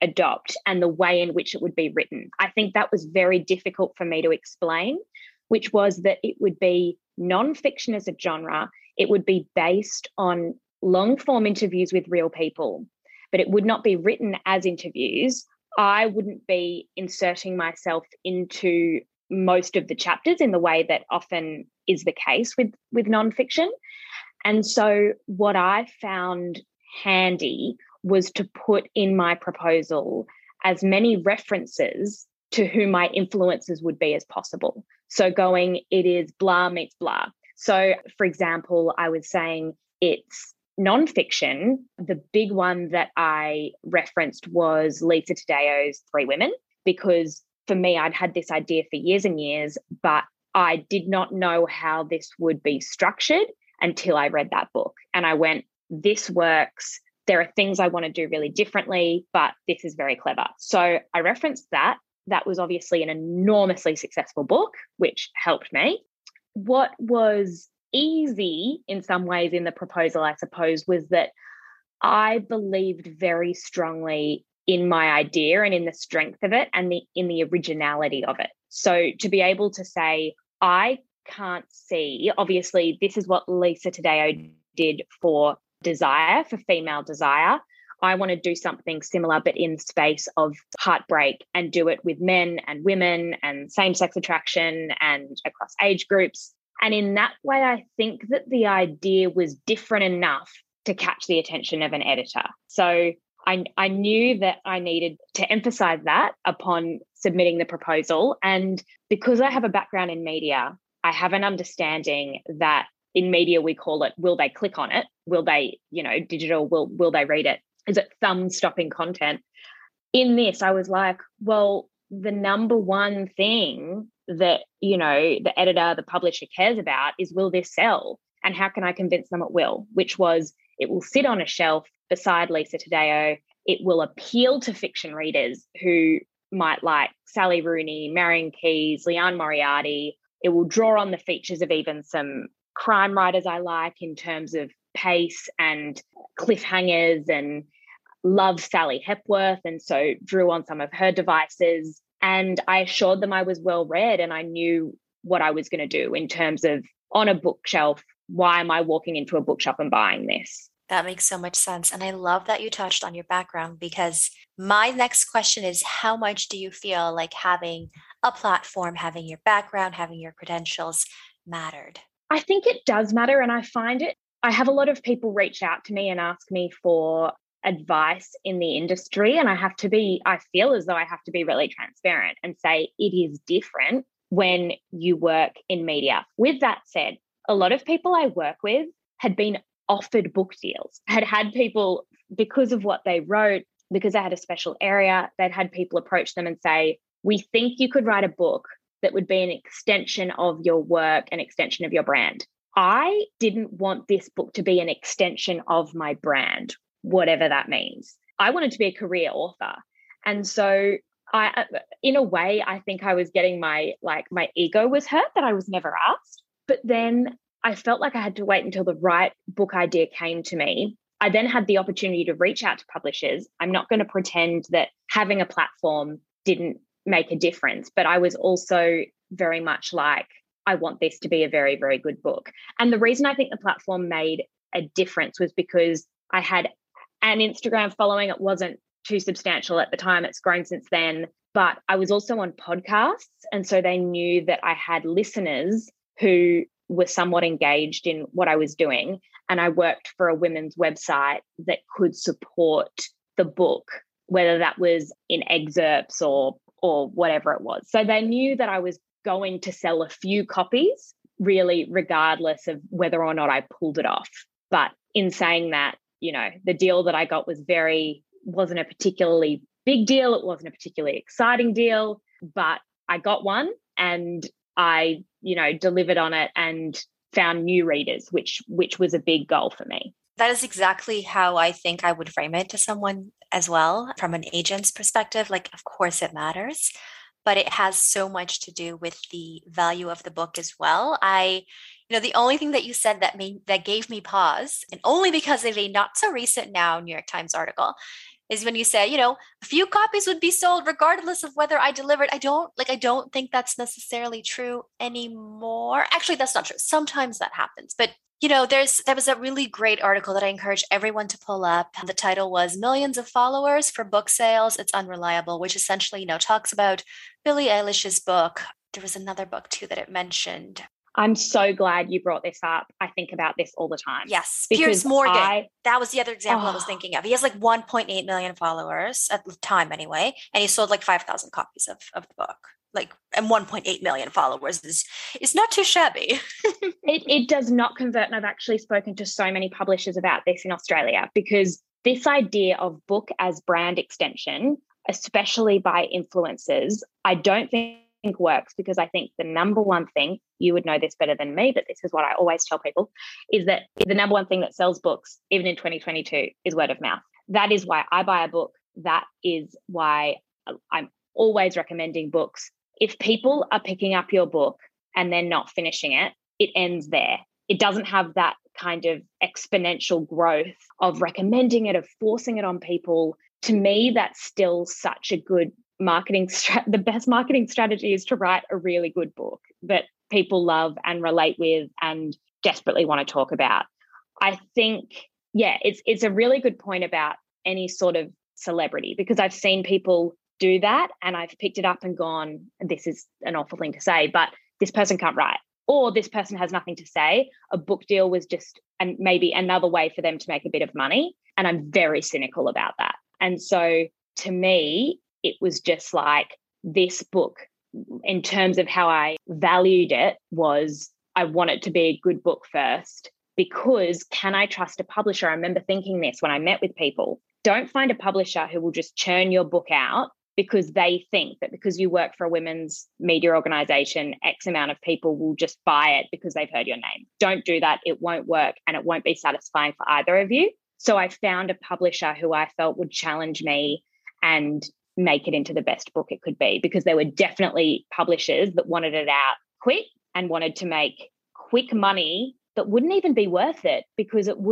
S6: adopt and the way in which it would be written. I think that was very difficult for me to explain, which was that it would be nonfiction as a genre. It would be based on long form interviews with real people, but it would not be written as interviews. I wouldn't be inserting myself into most of the chapters in the way that often is the case with nonfiction. And so what I found handy was to put in my proposal as many references to who my influences would be as possible. So going, it is blah meets blah. So for example, I was saying it's nonfiction. The big one that I referenced was Lisa Taddeo's Three Women, because for me, I'd had this idea for years and years, but I did not know how this would be structured until I read that book. And I went, this works. There are things I want to do really differently, but this is very clever. So I referenced that. That was obviously an enormously successful book, which helped me. What was easy in some ways in the proposal, I suppose, was that I believed very strongly in my idea and in the strength of it and in the originality of it. So to be able to say, I can't see, obviously, this is what Lisa Taddeo did for Desire, for Female Desire. I want to do something similar, but in the space of heartbreak, and do it with men and women and same-sex attraction and across age groups. And in that way, I think that the idea was different enough to catch the attention of an editor. So I knew that I needed to emphasize that upon submitting the proposal. And because I have a background in media, I have an understanding that in media, we call it, will they click on it? Will they, digital, will they read it? Is it thumb stopping content? In this, I was like, well, the number one thing that, the editor, the publisher cares about is, will this sell? And how can I convince them it will? Which was, it will sit on a shelf beside Lisa Taddeo. It will appeal to fiction readers who might like Sally Rooney, Marion Keyes, Leanne Moriarty. It will draw on the features of even some crime writers I like in terms of pace and cliffhangers, and love Sally Hepworth, and so drew on some of her devices. And I assured them I was well read and I knew what I was going to do in terms of on a bookshelf. Why am I walking into a bookshop and buying this?
S4: That makes so much sense. And I love that you touched on your background, because my next question is, how much do you feel like having a platform, having your background, having your credentials mattered?
S6: I think it does matter. And I have a lot of people reach out to me and ask me for advice in the industry. And I feel as though I have to be really transparent and say it is different when you work in media. With that said, a lot of people I work with had been offered book deals, had people, because of what they wrote, because they had a special area, they'd had people approach them and say, we think you could write a book that would be an extension of your work, an extension of your brand. I didn't want this book to be an extension of my brand, whatever that means. I wanted to be a career author. And so in a way, I think I was getting my ego was hurt that I was never asked. But then I felt like I had to wait until the right book idea came to me. I then had the opportunity to reach out to publishers. I'm not going to pretend that having a platform didn't make a difference, but I was also very much like, I want this to be a very, very good book. And the reason I think the platform made a difference was because I had an Instagram following. It wasn't too substantial at the time. It's grown since then. But I was also on podcasts. And so they knew that I had listeners who were somewhat engaged in what I was doing. And I worked for a women's website that could support the book, whether that was in excerpts or whatever it was. So they knew that I was going to sell a few copies, really, regardless of whether or not I pulled it off. But in saying that, the deal that I got wasn't a particularly big deal. It wasn't a particularly exciting deal, but I got one and I, delivered on it and found new readers, which was a big goal for me.
S4: That is exactly how I think I would frame it to someone as well, from an agent's perspective. Like, of course it matters, but it has so much to do with the value of the book as well. The only thing that you said that gave me pause, and only because of a not so recent now New York Times article,
S7: is when you say, a few copies would be sold regardless of whether I delivered. I don't think that's necessarily true anymore. Actually, that's not true. Sometimes that happens. But there was a really great article that I encourage everyone to pull up. The title was Millions of Followers for Book Sales. It's Unreliable, which essentially, talks about Billie Eilish's book. There was another book too that it mentioned.
S6: I'm so glad you brought this up. I think about this all the time.
S7: Yes. Piers Morgan. That was the other example I was thinking of. He has like 1.8 million followers at the time anyway. And he sold like 5,000 copies of the book. And 1.8 million followers is not too shabby.
S6: It does not convert. And I've actually spoken to so many publishers about this in Australia, because this idea of book as brand extension, especially by influencers, I don't think works, because I think the number one thing, you would know this better than me, but this is what I always tell people, is that the number one thing that sells books, even in 2022, is word of mouth. That is why I buy a book. That is why I'm always recommending books. If people are picking up your book and they're not finishing it, it ends there. It doesn't have that kind of exponential growth of recommending it, of forcing it on people. To me, that's still such a good marketing the best marketing strategy is to write a really good book that people love and relate with and desperately want to talk about. I think, it's a really good point about any sort of celebrity, because I've seen people do that and I've picked it up and gone, this is an awful thing to say, but this person can't write, or this person has nothing to say. A book deal was just maybe another way for them to make a bit of money. And I'm very cynical about that. And so to me, it was just like, this book, in terms of how I valued it, was I want it to be a good book first, because can I trust a publisher? I remember thinking this when I met with people. Don't find a publisher who will just churn your book out because they think that because you work for a women's media organization, X amount of people will just buy it because they've heard your name. Don't do that. It won't work, and it won't be satisfying for either of you. So I found a publisher who I felt would challenge me and make it into the best book it could be, because there were definitely publishers that wanted it out quick and wanted to make quick money that wouldn't even be worth it, because it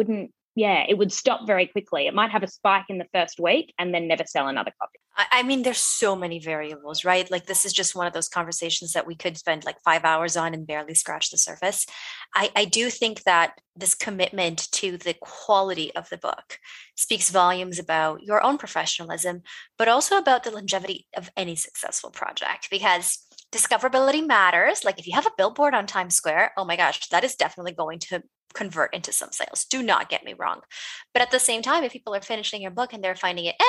S6: would stop very quickly. It might have a spike in the first week and then never sell another copy.
S7: I mean, there's so many variables, right? Like, this is just one of those conversations that we could spend like 5 hours on and barely scratch the surface. I do think that this commitment to the quality of the book speaks volumes about your own professionalism, but also about the longevity of any successful project, because discoverability matters. Like, if you have a billboard on Times Square, oh my gosh, that is definitely going to convert into some sales. Do not get me wrong. But at the same time, if people are finishing your book and they're finding it,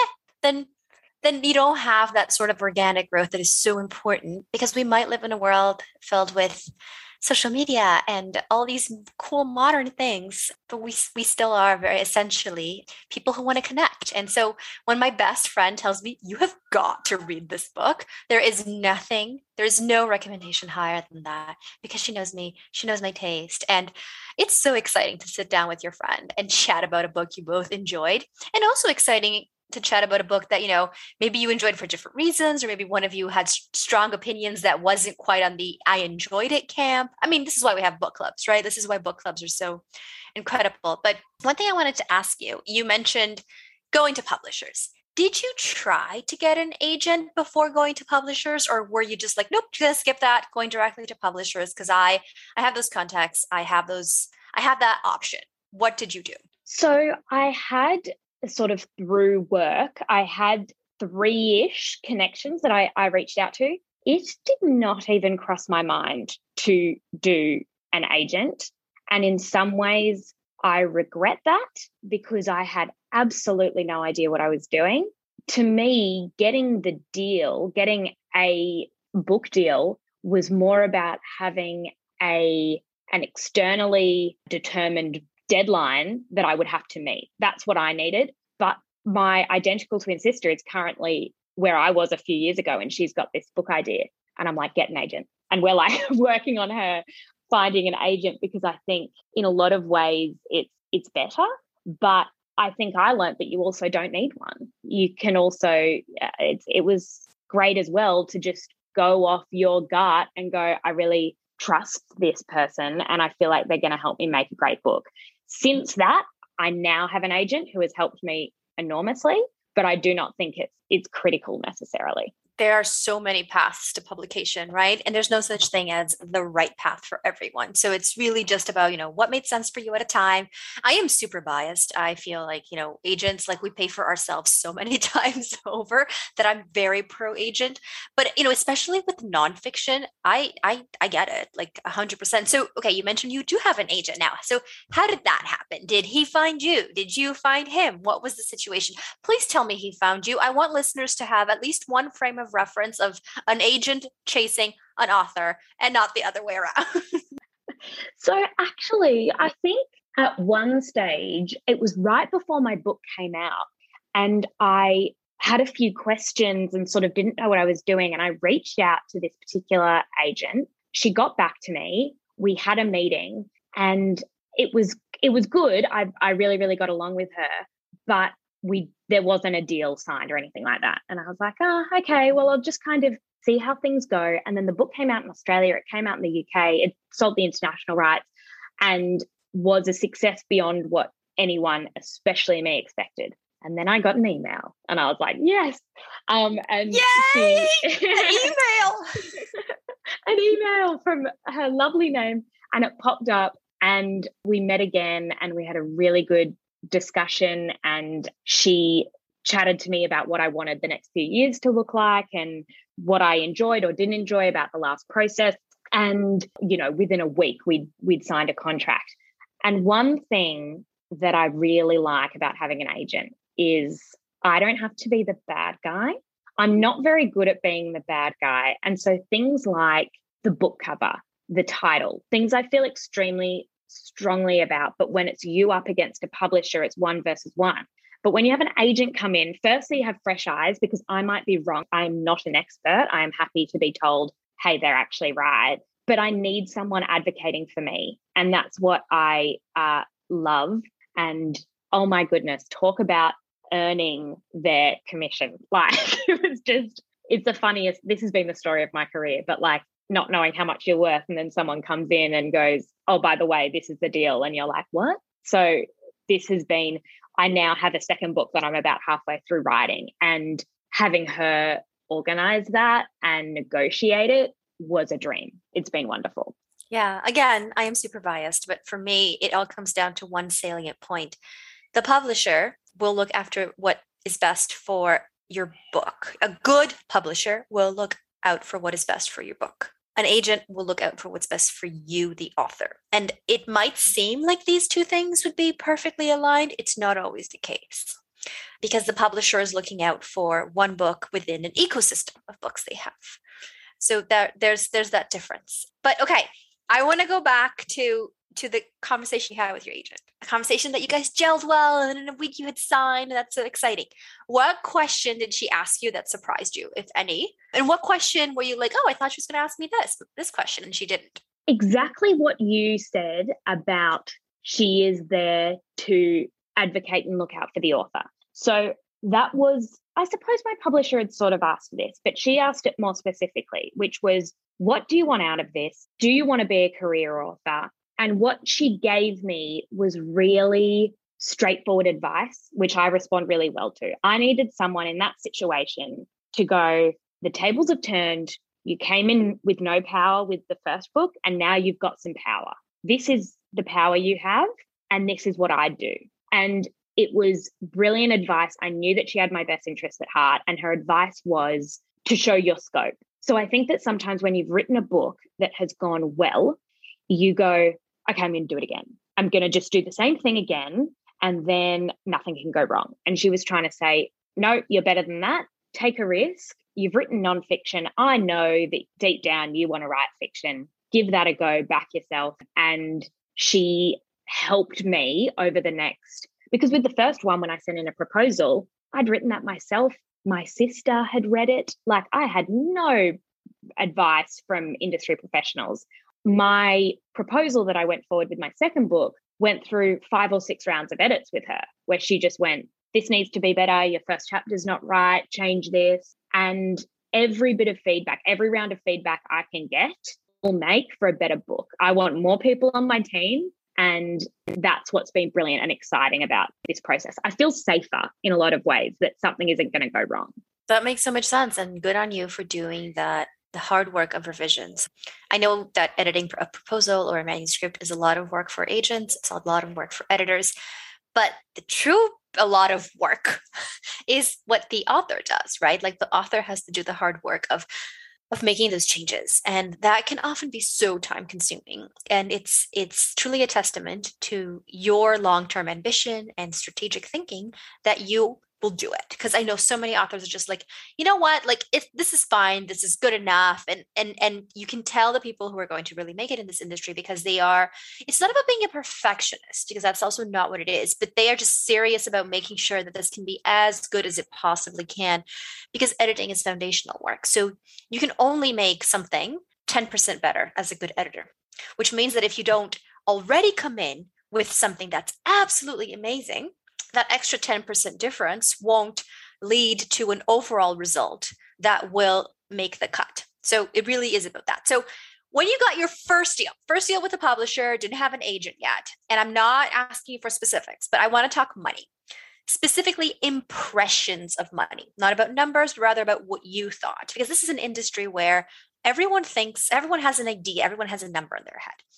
S7: then you don't have that sort of organic growth that is so important, because we might live in a world filled with social media and all these cool modern things, but we still are very essentially people who want to connect. And so when my best friend tells me, you have got to read this book, there's no recommendation higher than that, because she knows me, she knows my taste. And it's so exciting to sit down with your friend and chat about a book you both enjoyed, and also exciting to chat about a book that, maybe you enjoyed for different reasons, or maybe one of you had strong opinions that wasn't quite on the I enjoyed it camp. I mean, this is why we have book clubs, right? This is why book clubs are so incredible. But one thing I wanted to ask you, you mentioned going to publishers. Did you try to get an agent before going to publishers, or were you just like, nope, just skip that, going directly to publishers? Because I have those contacts. I have that option. What did you do?
S6: So I had sort of through work, I had 3-ish connections that I reached out to. It did not even cross my mind to do an agent. And in some ways, I regret that, because I had absolutely no idea what I was doing. To me, getting a book deal was more about having an externally determined deadline that I would have to meet. That's what I needed. But my identical twin sister is currently where I was a few years ago, and she's got this book idea. And I'm like, get an agent. And we're like working on her finding an agent, because I think in a lot of ways it's better. But I think I learned that you also don't need one. You can also, it was great as well to just go off your gut and go, I really trust this person and I feel like they're going to help me make a great book. Since that, I now have an agent who has helped me enormously. but I do not think it's critical necessarily.
S7: There are so many paths to publication, right? And there's no such thing as the right path for everyone. So it's really just about, what made sense for you at a time. I am super biased. I feel like, agents, like we pay for ourselves so many times over that I'm very pro agent. But, especially with nonfiction, I get it, like 100%. So, okay, you mentioned you do have an agent now. So how did that happen? Did he find you? Did you find him? What was the situation? Please tell me he found you. I want listeners to have at least one frame of reference of an agent chasing an author and not the other way around.
S6: So actually, I think at one stage, it was right before my book came out, and I had a few questions and sort of didn't know what I was doing. And I reached out to this particular agent. She got back to me. We had a meeting, and it was good. I really, really got along with her, but there wasn't a deal signed or anything like that. And I was like, oh, okay, well, I'll just kind of see how things go. And then the book came out in Australia. It came out in the UK. It sold the international rights and was a success beyond what anyone, especially me, expected. And then I got an email and I was like, yes. And
S7: yay! An email!
S6: An email from her lovely name. And it popped up and we met again and we had a really good discussion, and she chatted to me about what I wanted the next few years to look like and what I enjoyed or didn't enjoy about the last process. And, within a week, we'd signed a contract. And one thing that I really like about having an agent is I don't have to be the bad guy. I'm not very good at being the bad guy. And so things like the book cover, the title, things I feel extremely strongly about, but when it's you up against a publisher, it's 1 versus 1. But when you have an agent come in, firstly, you have fresh eyes because I might be wrong. I'm not an expert. I am happy to be told, hey, they're actually right. But I need someone advocating for me. And that's what I love. And oh my goodness, talk about earning their commission. Like it's the funniest. This has been the story of my career, but like not knowing how much you're worth. And then someone comes in and goes, oh, by the way, this is the deal. And you're like, what? So I now have a second book that I'm about halfway through writing, and having her organize that and negotiate it was a dream. It's been wonderful.
S7: Yeah. Again, I am super biased, but for me, it all comes down to one salient point. The publisher will look after what is best for your book. A good publisher will look out for what is best for your book. An agent will look out for what's best for you, the author. And it might seem like these two things would be perfectly aligned. It's not always the case, because the publisher is looking out for one book within an ecosystem of books they have. So there's that difference. But okay, I want to go back to the conversation you had with your agent, a conversation that you guys gelled well, and in a week you had signed, and that's so exciting. What question did she ask you that surprised you, if any? And what question were you like, oh, I thought she was going to ask me this question, and she didn't?
S6: Exactly what you said about she is there to advocate and look out for the author. So that was, I suppose my publisher had sort of asked this, but she asked it more specifically, which was, what do you want out of this? Do you want to be a career author? And what she gave me was really straightforward advice, which I respond really well to. I needed someone in that situation to go, the tables have turned. You came in with no power with the first book, and now you've got some power. This is the power you have, and this is what I do. And it was brilliant advice. I knew that she had my best interests at heart, and her advice was to show your scope. So I think that sometimes when you've written a book that has gone well, you go, okay, I'm going to do it again. I'm going to just do the same thing again, and then nothing can go wrong. And she was trying to say, no, you're better than that. Take a risk. You've written nonfiction. I know that deep down you want to write fiction. Give that a go, back yourself. And she helped me over the next, because with the first one, when I sent in a proposal, I'd written that myself. My sister had read it. Like, I had no advice from industry professionals. My proposal that I went forward with my second book went through 5 or 6 rounds of edits with her, where she just went, this needs to be better. Your first chapter's not right. Change this. And every bit of feedback, every round of feedback I can get will make for a better book. I want more people on my team And that's what's been brilliant and exciting about this process. I feel safer in a lot of ways that something isn't going to go wrong.
S7: That makes so much sense. And good on you for doing that, the hard work of revisions. I know that editing a proposal or a manuscript is a lot of work for agents. It's a lot of work for editors. But a lot of work is what the author does, right? Like the author has to do the hard work of making those changes. And that can often be so time consuming. And it's truly a testament to your long-term ambition and strategic thinking that you will do it. Because I know so many authors are just like, you know what, like this is fine, this is good enough. And you can tell the people who are going to really make it in this industry because it's not about being a perfectionist, because that's also not what it is, but they are just serious about making sure that this can be as good as it possibly can, because editing is foundational work. So you can only make something 10% better as a good editor, which means that if you don't already come in with something that's absolutely amazing, that extra 10% difference won't lead to an overall result that will make the cut. So it really is about that. So when you got your first deal with a publisher, didn't have an agent yet, and I'm not asking you for specifics, but I want to talk money, specifically impressions of money, not about numbers, but rather about what you thought, because this is an industry where everyone has an idea, everyone has a number in their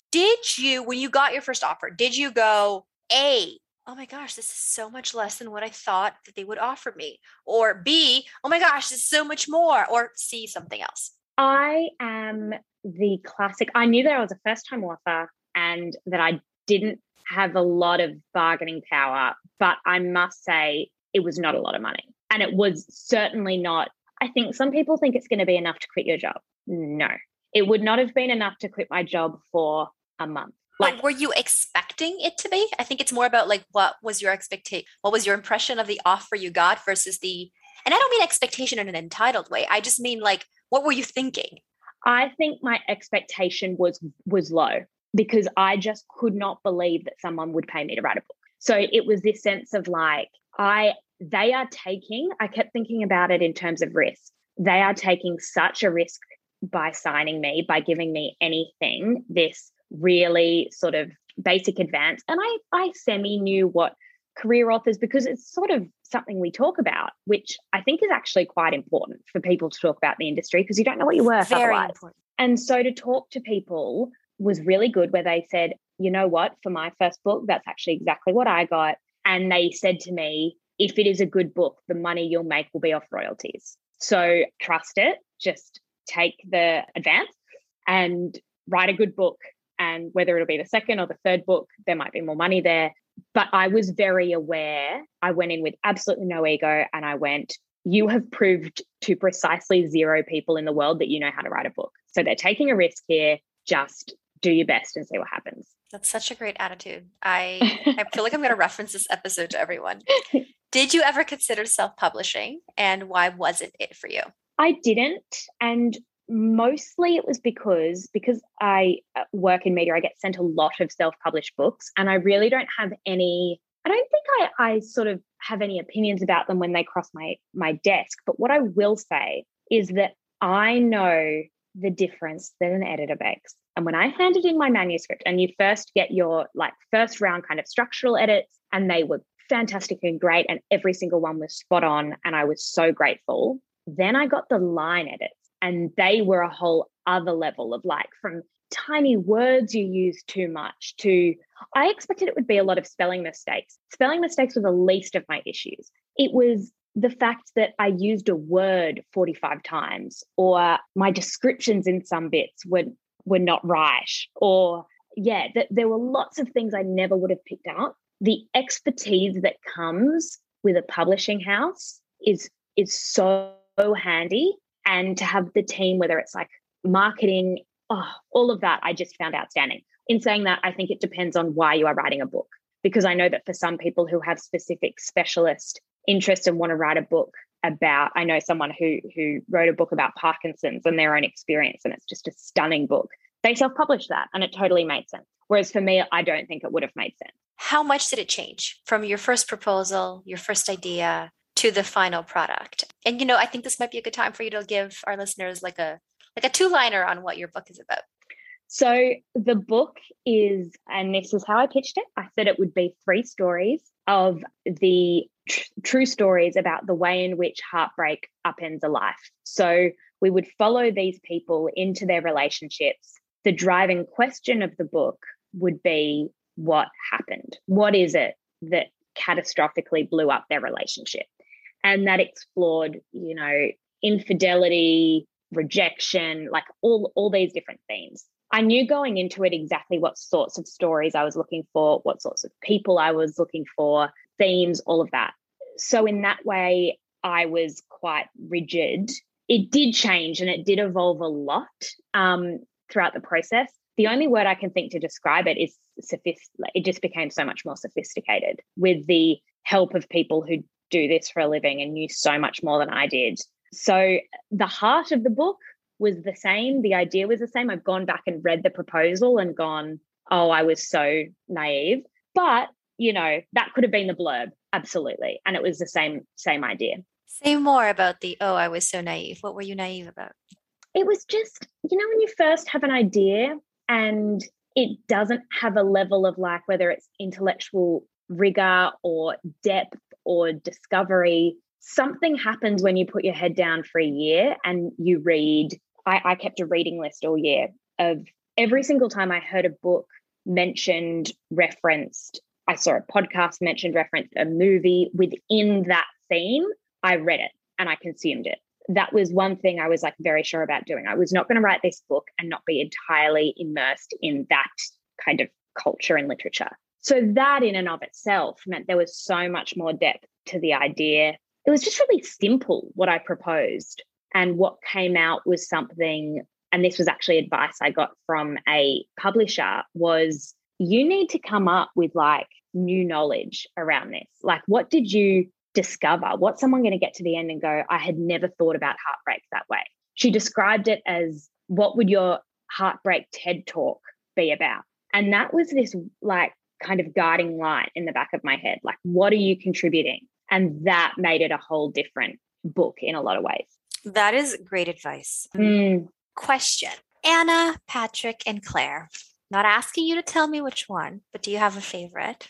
S7: head. When you got your first offer, did you go, A, oh my gosh, this is so much less than what I thought that they would offer me, or B, oh my gosh, this is so much more, or C, something else?
S6: I am the classic. I knew that I was a first-time author and that I didn't have a lot of bargaining power, but I must say it was not a lot of money. And it was certainly not, I think some people think it's going to be enough to quit your job. No, it would not have been enough to quit my job for a month.
S7: Like, were you expecting it to be? I think it's more about like, what was your expectation? What was your impression of the offer you got versus and I don't mean expectation in an entitled way. I just mean like, what were you thinking?
S6: I think my expectation was low because I just could not believe that someone would pay me to write a book. So it was this sense of like, I kept thinking about it in terms of risk. They are taking such a risk by signing me, by giving me anything, this really sort of basic advance. And I semi knew what career authors, because it's sort of something we talk about, which I think is actually quite important for people to talk about the industry, because you don't know what you're worth otherwise. Important. And so to talk to people was really good, where they said, you know what, for my first book, that's actually exactly what I got. And they said to me, if it is a good book, the money you'll make will be off royalties. So trust it, just take the advance and write a good book. And whether it'll be the second or the third book, there might be more money there. But I was very aware. I went in with absolutely no ego, and I went, you have proved to precisely 0 people in the world that you know how to write a book. So they're taking a risk here. Just do your best and see what happens.
S7: That's such a great attitude. I feel like I'm going to reference this episode to everyone. Did you ever consider self-publishing, and why wasn't it for you?
S6: I didn't. And mostly it was because I work in media, I get sent a lot of self-published books, and I really don't have any, I don't think I sort of have any opinions about them when they cross my desk. But what I will say is that I know the difference that an editor makes. And when I handed in my manuscript, and you first get your like first round kind of structural edits, and they were fantastic and great, and every single one was spot on, and I was so grateful. Then I got the line edits, and they were a whole other level of like, from tiny words you use too much to, I expected it would be a lot of spelling mistakes. Spelling mistakes were the least of my issues. It was the fact that I used a word 45 times, or my descriptions in some bits were not right, or that there were lots of things I never would have picked out. The expertise that comes with a publishing house is so handy. And to have the team, whether it's like marketing, all of that, I just found outstanding. In saying that, I think it depends on why you are writing a book, because I know that for some people who have specific specialist interests and want to write a book about, I know someone who wrote a book about Parkinson's and their own experience, and it's just a stunning book. They self-published that, and it totally made sense. Whereas for me, I don't think it would have made sense.
S7: How much did it change from your first proposal, your first idea, to the final product? And, I think this might be a good time for you to give our listeners like a 2-liner on what your book is about.
S6: So the book is, and this is how I pitched it. I said it would be 3 stories of the true stories about the way in which heartbreak upends a life. So we would follow these people into their relationships. The driving question of the book would be, what happened? What is it that catastrophically blew up their relationship? And that explored, infidelity, rejection, like all these different themes. I knew going into it exactly what sorts of stories I was looking for, what sorts of people I was looking for, themes, all of that. So in that way, I was quite rigid. It did change and it did evolve a lot throughout the process. The only word I can think to describe it is it just became so much more sophisticated with the help of people who do this for a living and knew so much more than I did. So the heart of the book was the same. The idea was the same. I've gone back and read the proposal and gone, oh, I was so naive. But, that could have been the blurb. Absolutely. And it was the same idea.
S7: Say more about I was so naive. What were you naive about?
S6: It was just, when you first have an idea and it doesn't have a level of like, whether it's intellectual rigor or depth or discovery, something happens when you put your head down for a year and you read. I kept a reading list all year of every single time I heard a book mentioned, referenced, I saw a podcast mentioned, referenced, a movie within that theme, I read it and I consumed it. That was one thing I was like very sure about doing. I was not going to write this book and not be entirely immersed in that kind of culture and literature. So that in and of itself meant there was so much more depth to the idea. It was just really simple what I proposed. And what came out was something, and this was actually advice I got from a publisher, was you need to come up with like new knowledge around this. Like, what did you discover? What's someone going to get to the end and go, I had never thought about heartbreak that way? She described it as, what would your heartbreak TED talk be about? And that was this like kind of guiding light in the back of my head. Like, what are you contributing? And that made it a whole different book in a lot of ways.
S7: That is great advice. Question. Anna, Patrick, and Claire. Not asking you to tell me which one, but do you have a favorite?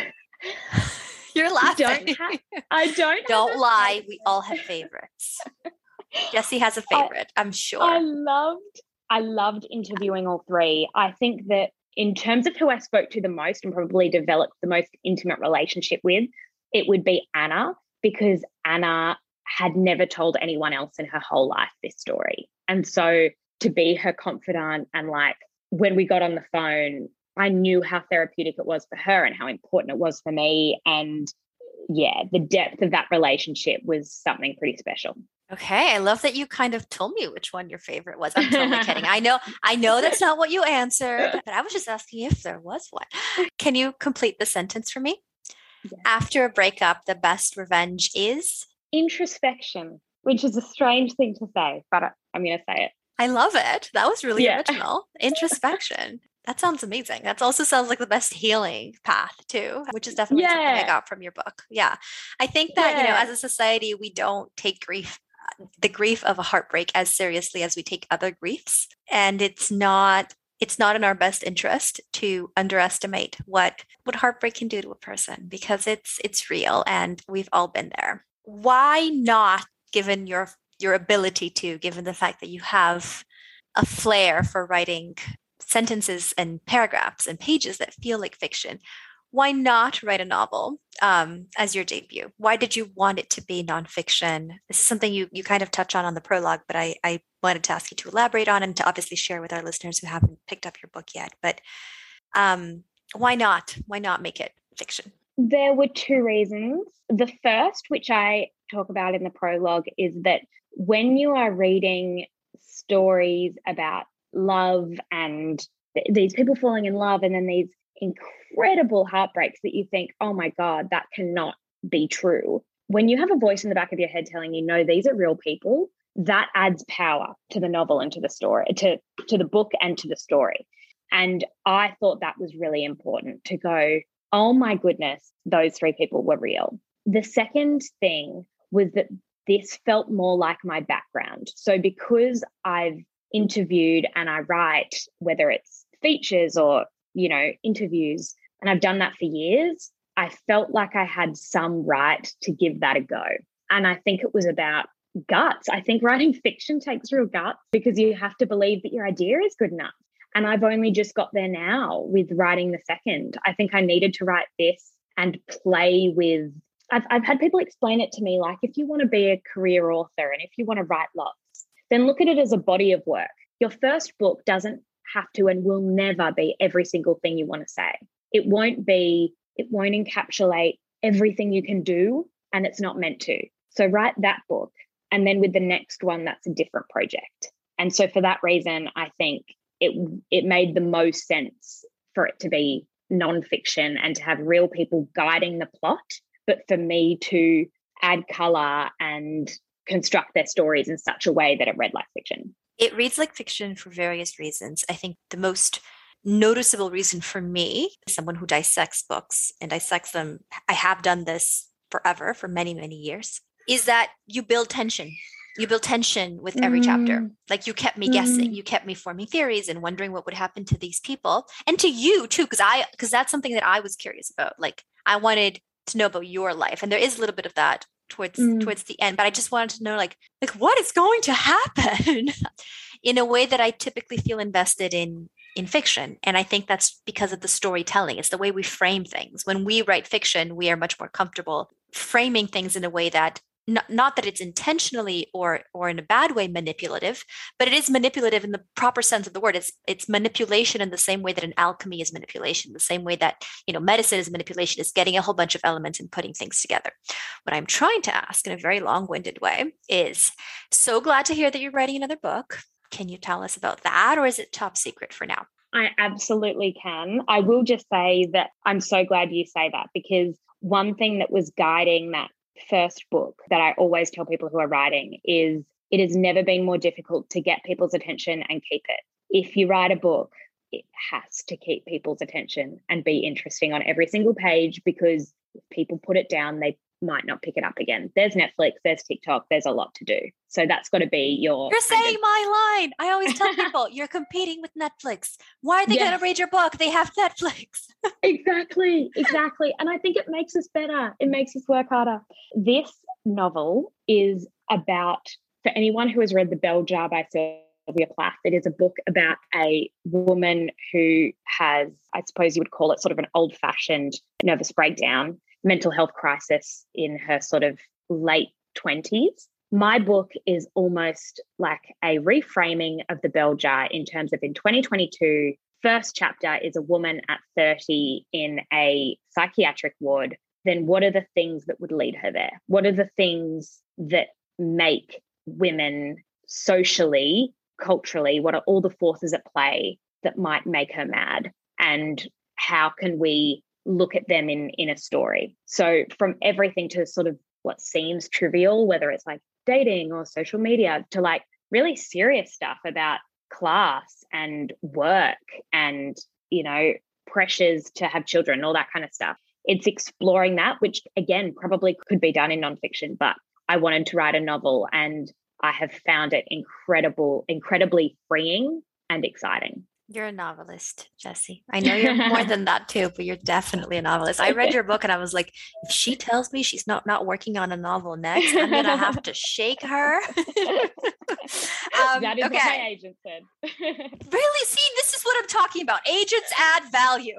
S7: You're laughing.
S6: I don't.
S7: Don't lie. We all have favorites. Jessie has a favorite, I'm sure.
S6: I loved interviewing all 3. I think that in terms of who I spoke to the most and probably developed the most intimate relationship with, it would be Anna, because Anna had never told anyone else in her whole life this story. And so to be her confidant, and like when we got on the phone, I knew how therapeutic it was for her and how important it was for me. And yeah, the depth of that relationship was something pretty special.
S7: Okay, I love that you kind of told me which one your favorite was. I'm totally kidding. I know that's not what you answered, but I was just asking if there was one. Can you complete the sentence for me? Yeah. After a breakup, the best revenge is?
S6: Introspection, which is a strange thing to say, but I'm going to say it.
S7: I love it. That was really original. Introspection. That sounds amazing. That also sounds like the best healing path too, which is definitely something I got from your book. Yeah. I think that, as a society, we don't take the grief of a heartbreak as seriously as we take other griefs. And it's not in our best interest to underestimate what heartbreak can do to a person, because it's real and we've all been there. Why not, given your ability to, given the fact that you have a flair for writing sentences and paragraphs and pages that feel like fiction, why not write a novel as your debut? Why did you want it to be nonfiction? This is something you kind of touch on the prologue, but I wanted to ask you to elaborate on and to obviously share with our listeners who haven't picked up your book yet. But why not? Why not make it fiction?
S6: There were 2 reasons. The first, which I talk about in the prologue, is that when you are reading stories about love and these people falling in love and then these incredible heartbreaks that you think, oh my God, that cannot be true. When you have a voice in the back of your head telling you, no, these are real people, that adds power to the novel and to the story, to the book and to the story. And I thought that was really important to go, oh my goodness, those 3 people were real. The second thing was that this felt more like my background. So because I've interviewed and I write, whether it's features or, interviews, and I've done that for years, I felt like I had some right to give that a go. And I think it was about guts. I think writing fiction takes real guts because you have to believe that your idea is good enough. And I've only just got there now with writing the second. I think I needed to write this and play with, I've had people explain it to me, like, if you want to be a career author and if you want to write lots, then look at it as a body of work. Your first book doesn't have to and will never be every single thing you want to say. It won't encapsulate everything you can do, and it's not meant to. So write that book. And then with the next one, that's a different project. And so for that reason, I think it made the most sense for it to be nonfiction and to have real people guiding the plot, but for me to add color and construct their stories in such a way that it read like fiction.
S7: It reads like fiction for various reasons. I think the most noticeable reason for me, someone who dissects books and dissects them, I have done this forever, for many, many years, is that you build tension. You build tension with every chapter. Like, you kept me guessing, you kept me forming theories and wondering what would happen to these people and to you too, because that's something that I was curious about. Like, I wanted to know about your life, and there is a little bit of that towards the end, but I just wanted to know like what is going to happen in a way that I typically feel invested in fiction. And I think that's because of the storytelling. It's the way we frame things. When we write fiction, we are much more comfortable framing things in a way that not that it's intentionally or in a bad way manipulative, but it is manipulative in the proper sense of the word. It's manipulation in the same way that an alchemy is manipulation, the same way that, medicine is manipulation, is getting a whole bunch of elements and putting things together. What I'm trying to ask in a very long-winded way is, so glad to hear that you're writing another book. Can you tell us about that, or is it top secret for now?
S6: I absolutely can. I will just say that I'm so glad you say that, because one thing that was guiding that first book that I always tell people who are writing is it has never been more difficult to get people's attention and keep it. If you write a book, it has to keep people's attention and be interesting on every single page, because if people put it down, they might not pick it up again. There's Netflix, there's TikTok, there's a lot to do. So that's got to be your...
S7: You're saying my line. I always tell people, you're competing with Netflix. Why are they going to read your book? They have Netflix.
S6: Exactly. And I think it makes us better. It makes us work harder. This novel is about, for anyone who has read The Bell Jar by Sylvia Plath, it is a book about a woman who has, I suppose you would call it, sort of an old-fashioned nervous breakdown, mental health crisis in her sort of late 20s. My book is almost like a reframing of The Bell Jar in terms of, in 2022, first chapter is a woman at 30 in a psychiatric ward. Then what are the things that would lead her there? What are the things that make women socially, culturally, what are all the forces at play that might make her mad? And how can we look at them in a story? So from everything to sort of what seems trivial, whether it's like dating or social media, to like really serious stuff about class and work and, pressures to have children, all that kind of stuff. It's exploring that, which again, probably could be done in nonfiction, but I wanted to write a novel and I have found it incredibly freeing and exciting.
S7: You're a novelist, Jessie. I know you're more than that too, but you're definitely a novelist. I read your book and I was like, if she tells me she's not working on a novel next, I'm going to have to shake her.
S6: That is what my agent said.
S7: Really? See, this is what I'm talking about. Agents add value.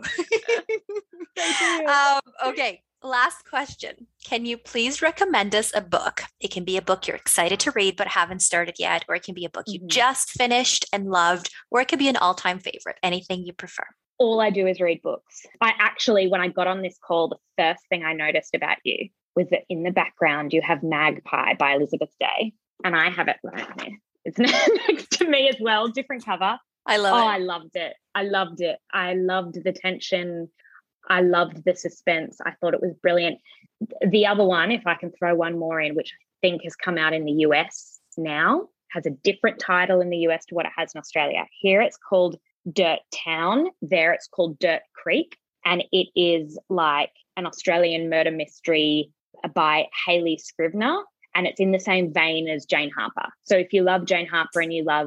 S7: Okay. Last question. Can you please recommend us a book? It can be a book you're excited to read but haven't started yet, or it can be a book you just finished and loved, or it could be an all-time favorite. Anything you prefer.
S6: All I do is read books. I actually, when I got on this call, the first thing I noticed about you was that in the background you have Magpie by Elizabeth Day, and I have it right here. It's next to me as well, different cover.
S7: I love it.
S6: I loved it. I loved the tension. I loved the suspense. I thought it was brilliant. The other one, if I can throw one more in, which I think has come out in the US now, has a different title in the US to what it has in Australia. Here it's called Dirt Town. There it's called Dirt Creek. And it is like an Australian murder mystery by Hayley Scrivener. And it's in the same vein as Jane Harper. So if you love Jane Harper and you love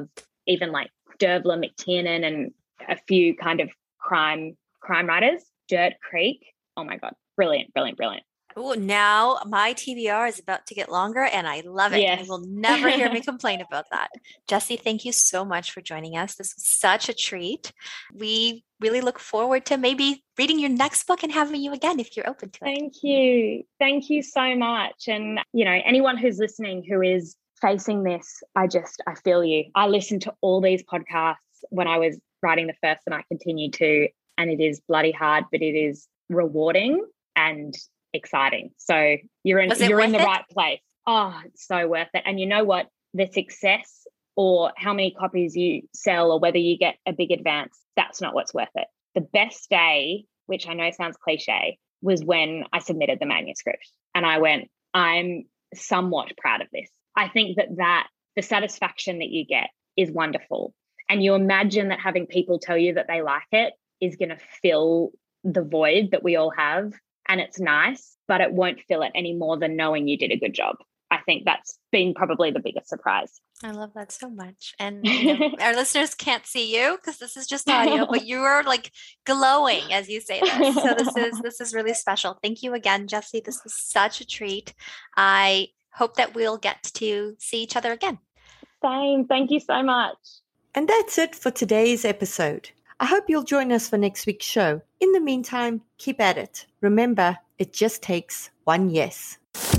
S6: even like Dervla McTiernan and a few kind of crime writers. Dirt Creek. Oh my God. Brilliant, brilliant, brilliant.
S7: Oh, now my TBR is about to get longer and I love it.
S6: Yes.
S7: You will never hear me complain about that. Jessie, thank you so much for joining us. This was such a treat. We really look forward to maybe reading your next book and having you again if you're open to it.
S6: Thank you. Thank you so much. And, anyone who's listening who is facing this, I feel you. I listened to all these podcasts when I was writing the first and I continue to, and it is bloody hard, but it is rewarding and exciting. So you're in the right place. Oh, it's so worth it. And you know what? The success or how many copies you sell or whether you get a big advance, that's not what's worth it. The best day, which I know sounds cliche, was when I submitted the manuscript and I went, I'm somewhat proud of this. I think that the satisfaction that you get is wonderful. And you imagine that having people tell you that they like it is going to fill the void that we all have. And it's nice, but it won't fill it any more than knowing you did a good job. I think that's been probably the biggest surprise.
S7: I love that so much. And our listeners can't see you because this is just audio, but you are like glowing as you say this. So this is really special. Thank you again, Jessie. This was such a treat. I hope that we'll get to see each other again.
S6: Same. Thank you so much.
S3: And that's it for today's episode. I hope you'll join us for next week's show. In the meantime, keep at it. Remember, it just takes one yes.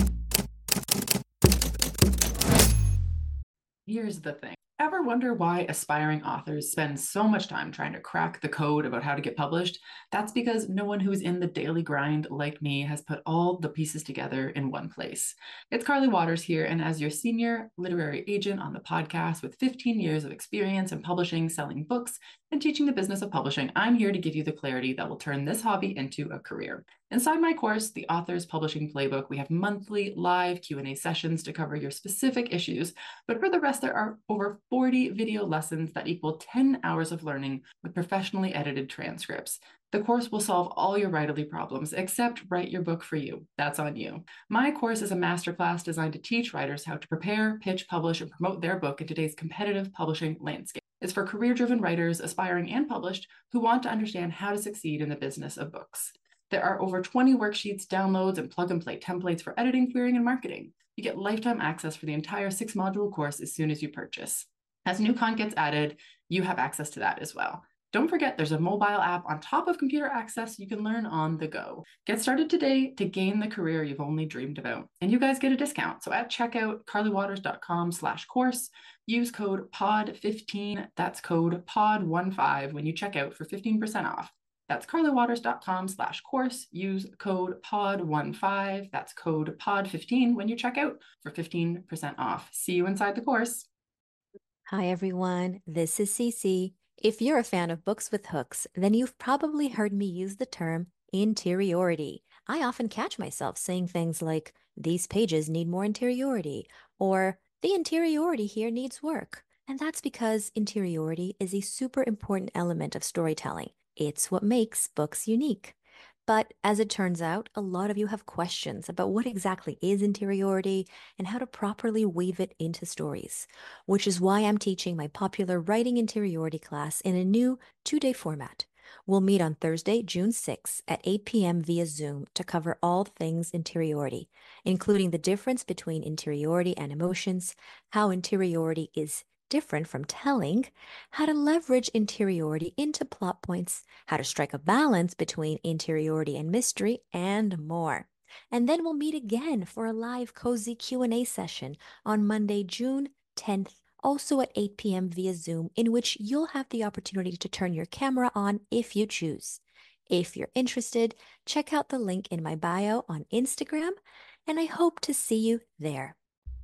S1: Here's the thing. Ever wonder why aspiring authors spend so much time trying to crack the code about how to get published? That's because no one who's in the daily grind like me has put all the pieces together in one place. It's Carly Waters here, and as your senior literary agent on the podcast with 15 years of experience in publishing, selling books, and teaching the business of publishing, I'm here to give you the clarity that will turn this hobby into a career. Inside my course, The Author's Publishing Playbook, we have monthly live Q&A sessions to cover your specific issues, but for the rest, there are over 40 video lessons that equal 10 hours of learning with professionally edited transcripts. The course will solve all your writerly problems, except write your book for you. That's on you. My course is a masterclass designed to teach writers how to prepare, pitch, publish, and promote their book in today's competitive publishing landscape. It's for career-driven writers, aspiring and published, who want to understand how to succeed in the business of books. There are over 20 worksheets, downloads, and plug-and-play templates for editing, querying, and marketing. You get lifetime access for the entire 6-module course as soon as you purchase. As new content gets added, you have access to that as well. Don't forget, there's a mobile app on top of computer access you can learn on the go. Get started today to gain the career you've only dreamed about. And you guys get a discount. So at checkout, carlywaters.com/course, use code POD15, that's code POD15 when you check out for 15% off. That's carlywaters.com/course. Use code POD15, that's code POD15 when you check out for 15% off. See you inside the course.
S2: Hi, everyone. This is Cece. If you're a fan of books with hooks, then you've probably heard me use the term interiority. I often catch myself saying things like, these pages need more interiority, or the interiority here needs work. And that's because interiority is a super important element of storytelling. It's what makes books unique. But as it turns out, a lot of you have questions about what exactly is interiority and how to properly weave it into stories, which is why I'm teaching my popular Writing Interiority class in a new 2-day format. We'll meet on Thursday, June 6th at 8 p.m. via Zoom to cover all things interiority, including the difference between interiority and emotions, how interiority is different from telling, how to leverage interiority into plot points, how to strike a balance between interiority and mystery, and more. And then we'll meet again for a live cozy Q&A session on Monday, June 10th, also at 8 p.m. via Zoom, in which you'll have the opportunity to turn your camera on if you choose. If you're interested, check out the link in my bio on Instagram, and I hope to see you there.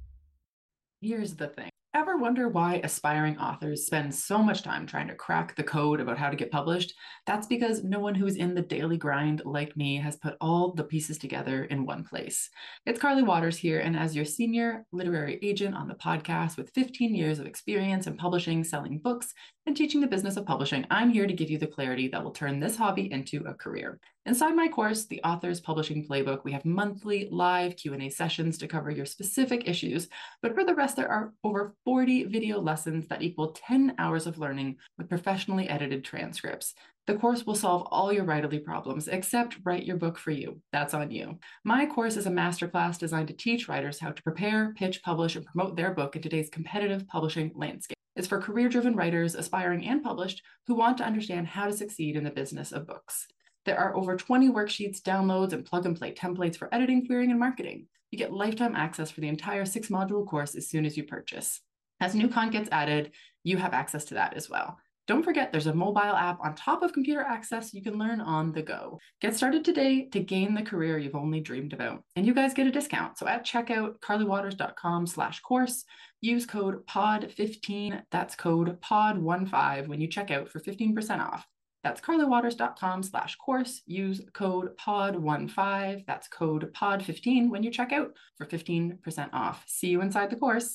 S1: Here's the thing. Ever wonder why aspiring authors spend so much time trying to crack the code about how to get published? That's because no one who's in the daily grind like me has put all the pieces together in one place. It's Carly Waters here, and as your senior literary agent on the podcast with 15 years of experience in publishing, selling books, and teaching the business of publishing, I'm here to give you the clarity that will turn this hobby into a career. Inside my course, The Author's Publishing Playbook, we have monthly live Q&A sessions to cover your specific issues, but for the rest, there are over 40 video lessons that equal 10 hours of learning with professionally edited transcripts. The course will solve all your writerly problems, except write your book for you. That's on you. My course is a masterclass designed to teach writers how to prepare, pitch, publish, and promote their book in today's competitive publishing landscape. It's for career-driven writers, aspiring and published, who want to understand how to succeed in the business of books. There are over 20 worksheets, downloads, and plug-and-play templates for editing, querying, and marketing. You get lifetime access for the entire 6-module course as soon as you purchase. As new content gets added, you have access to that as well. Don't forget, there's a mobile app on top of computer access you can learn on the go. Get started today to gain the career you've only dreamed about. And you guys get a discount. So at checkout, carlywaters.com/course, use code POD15, that's code POD15 when you check out for 15% off. That's carlywaters.com/course. Use code POD15, that's code POD15 when you check out for 15% off. See you inside the course.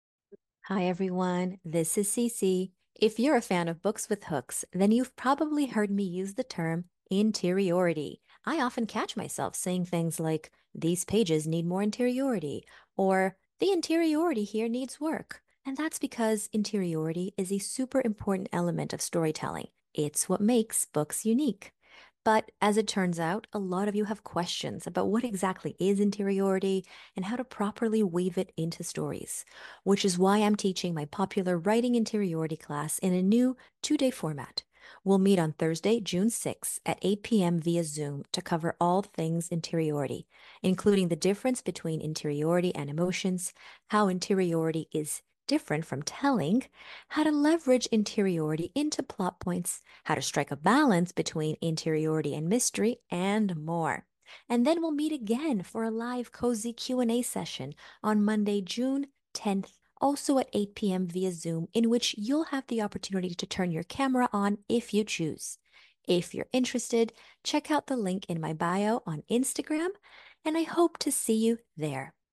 S2: Hi, everyone. This is Cece. If you're a fan of books with hooks, then you've probably heard me use the term interiority. I often catch myself saying things like, these pages need more interiority, or the interiority here needs work. And that's because interiority is a super important element of storytelling. It's what makes books unique. But as it turns out, a lot of you have questions about what exactly is interiority and how to properly weave it into stories, which is why I'm teaching my popular Writing Interiority class in a new 2-day format. We'll meet on Thursday, June 6th at 8 p.m. via Zoom to cover all things interiority, including the difference between interiority and emotions, how interiority is different from telling, how to leverage interiority into plot points, how to strike a balance between interiority and mystery, and more. And then we'll meet again for a live cozy Q&A session on Monday, June 10th, also at 8 p.m. via Zoom, in which you'll have the opportunity to turn your camera on if you choose. If you're interested, check out the link in my bio on Instagram, and I hope to see you there.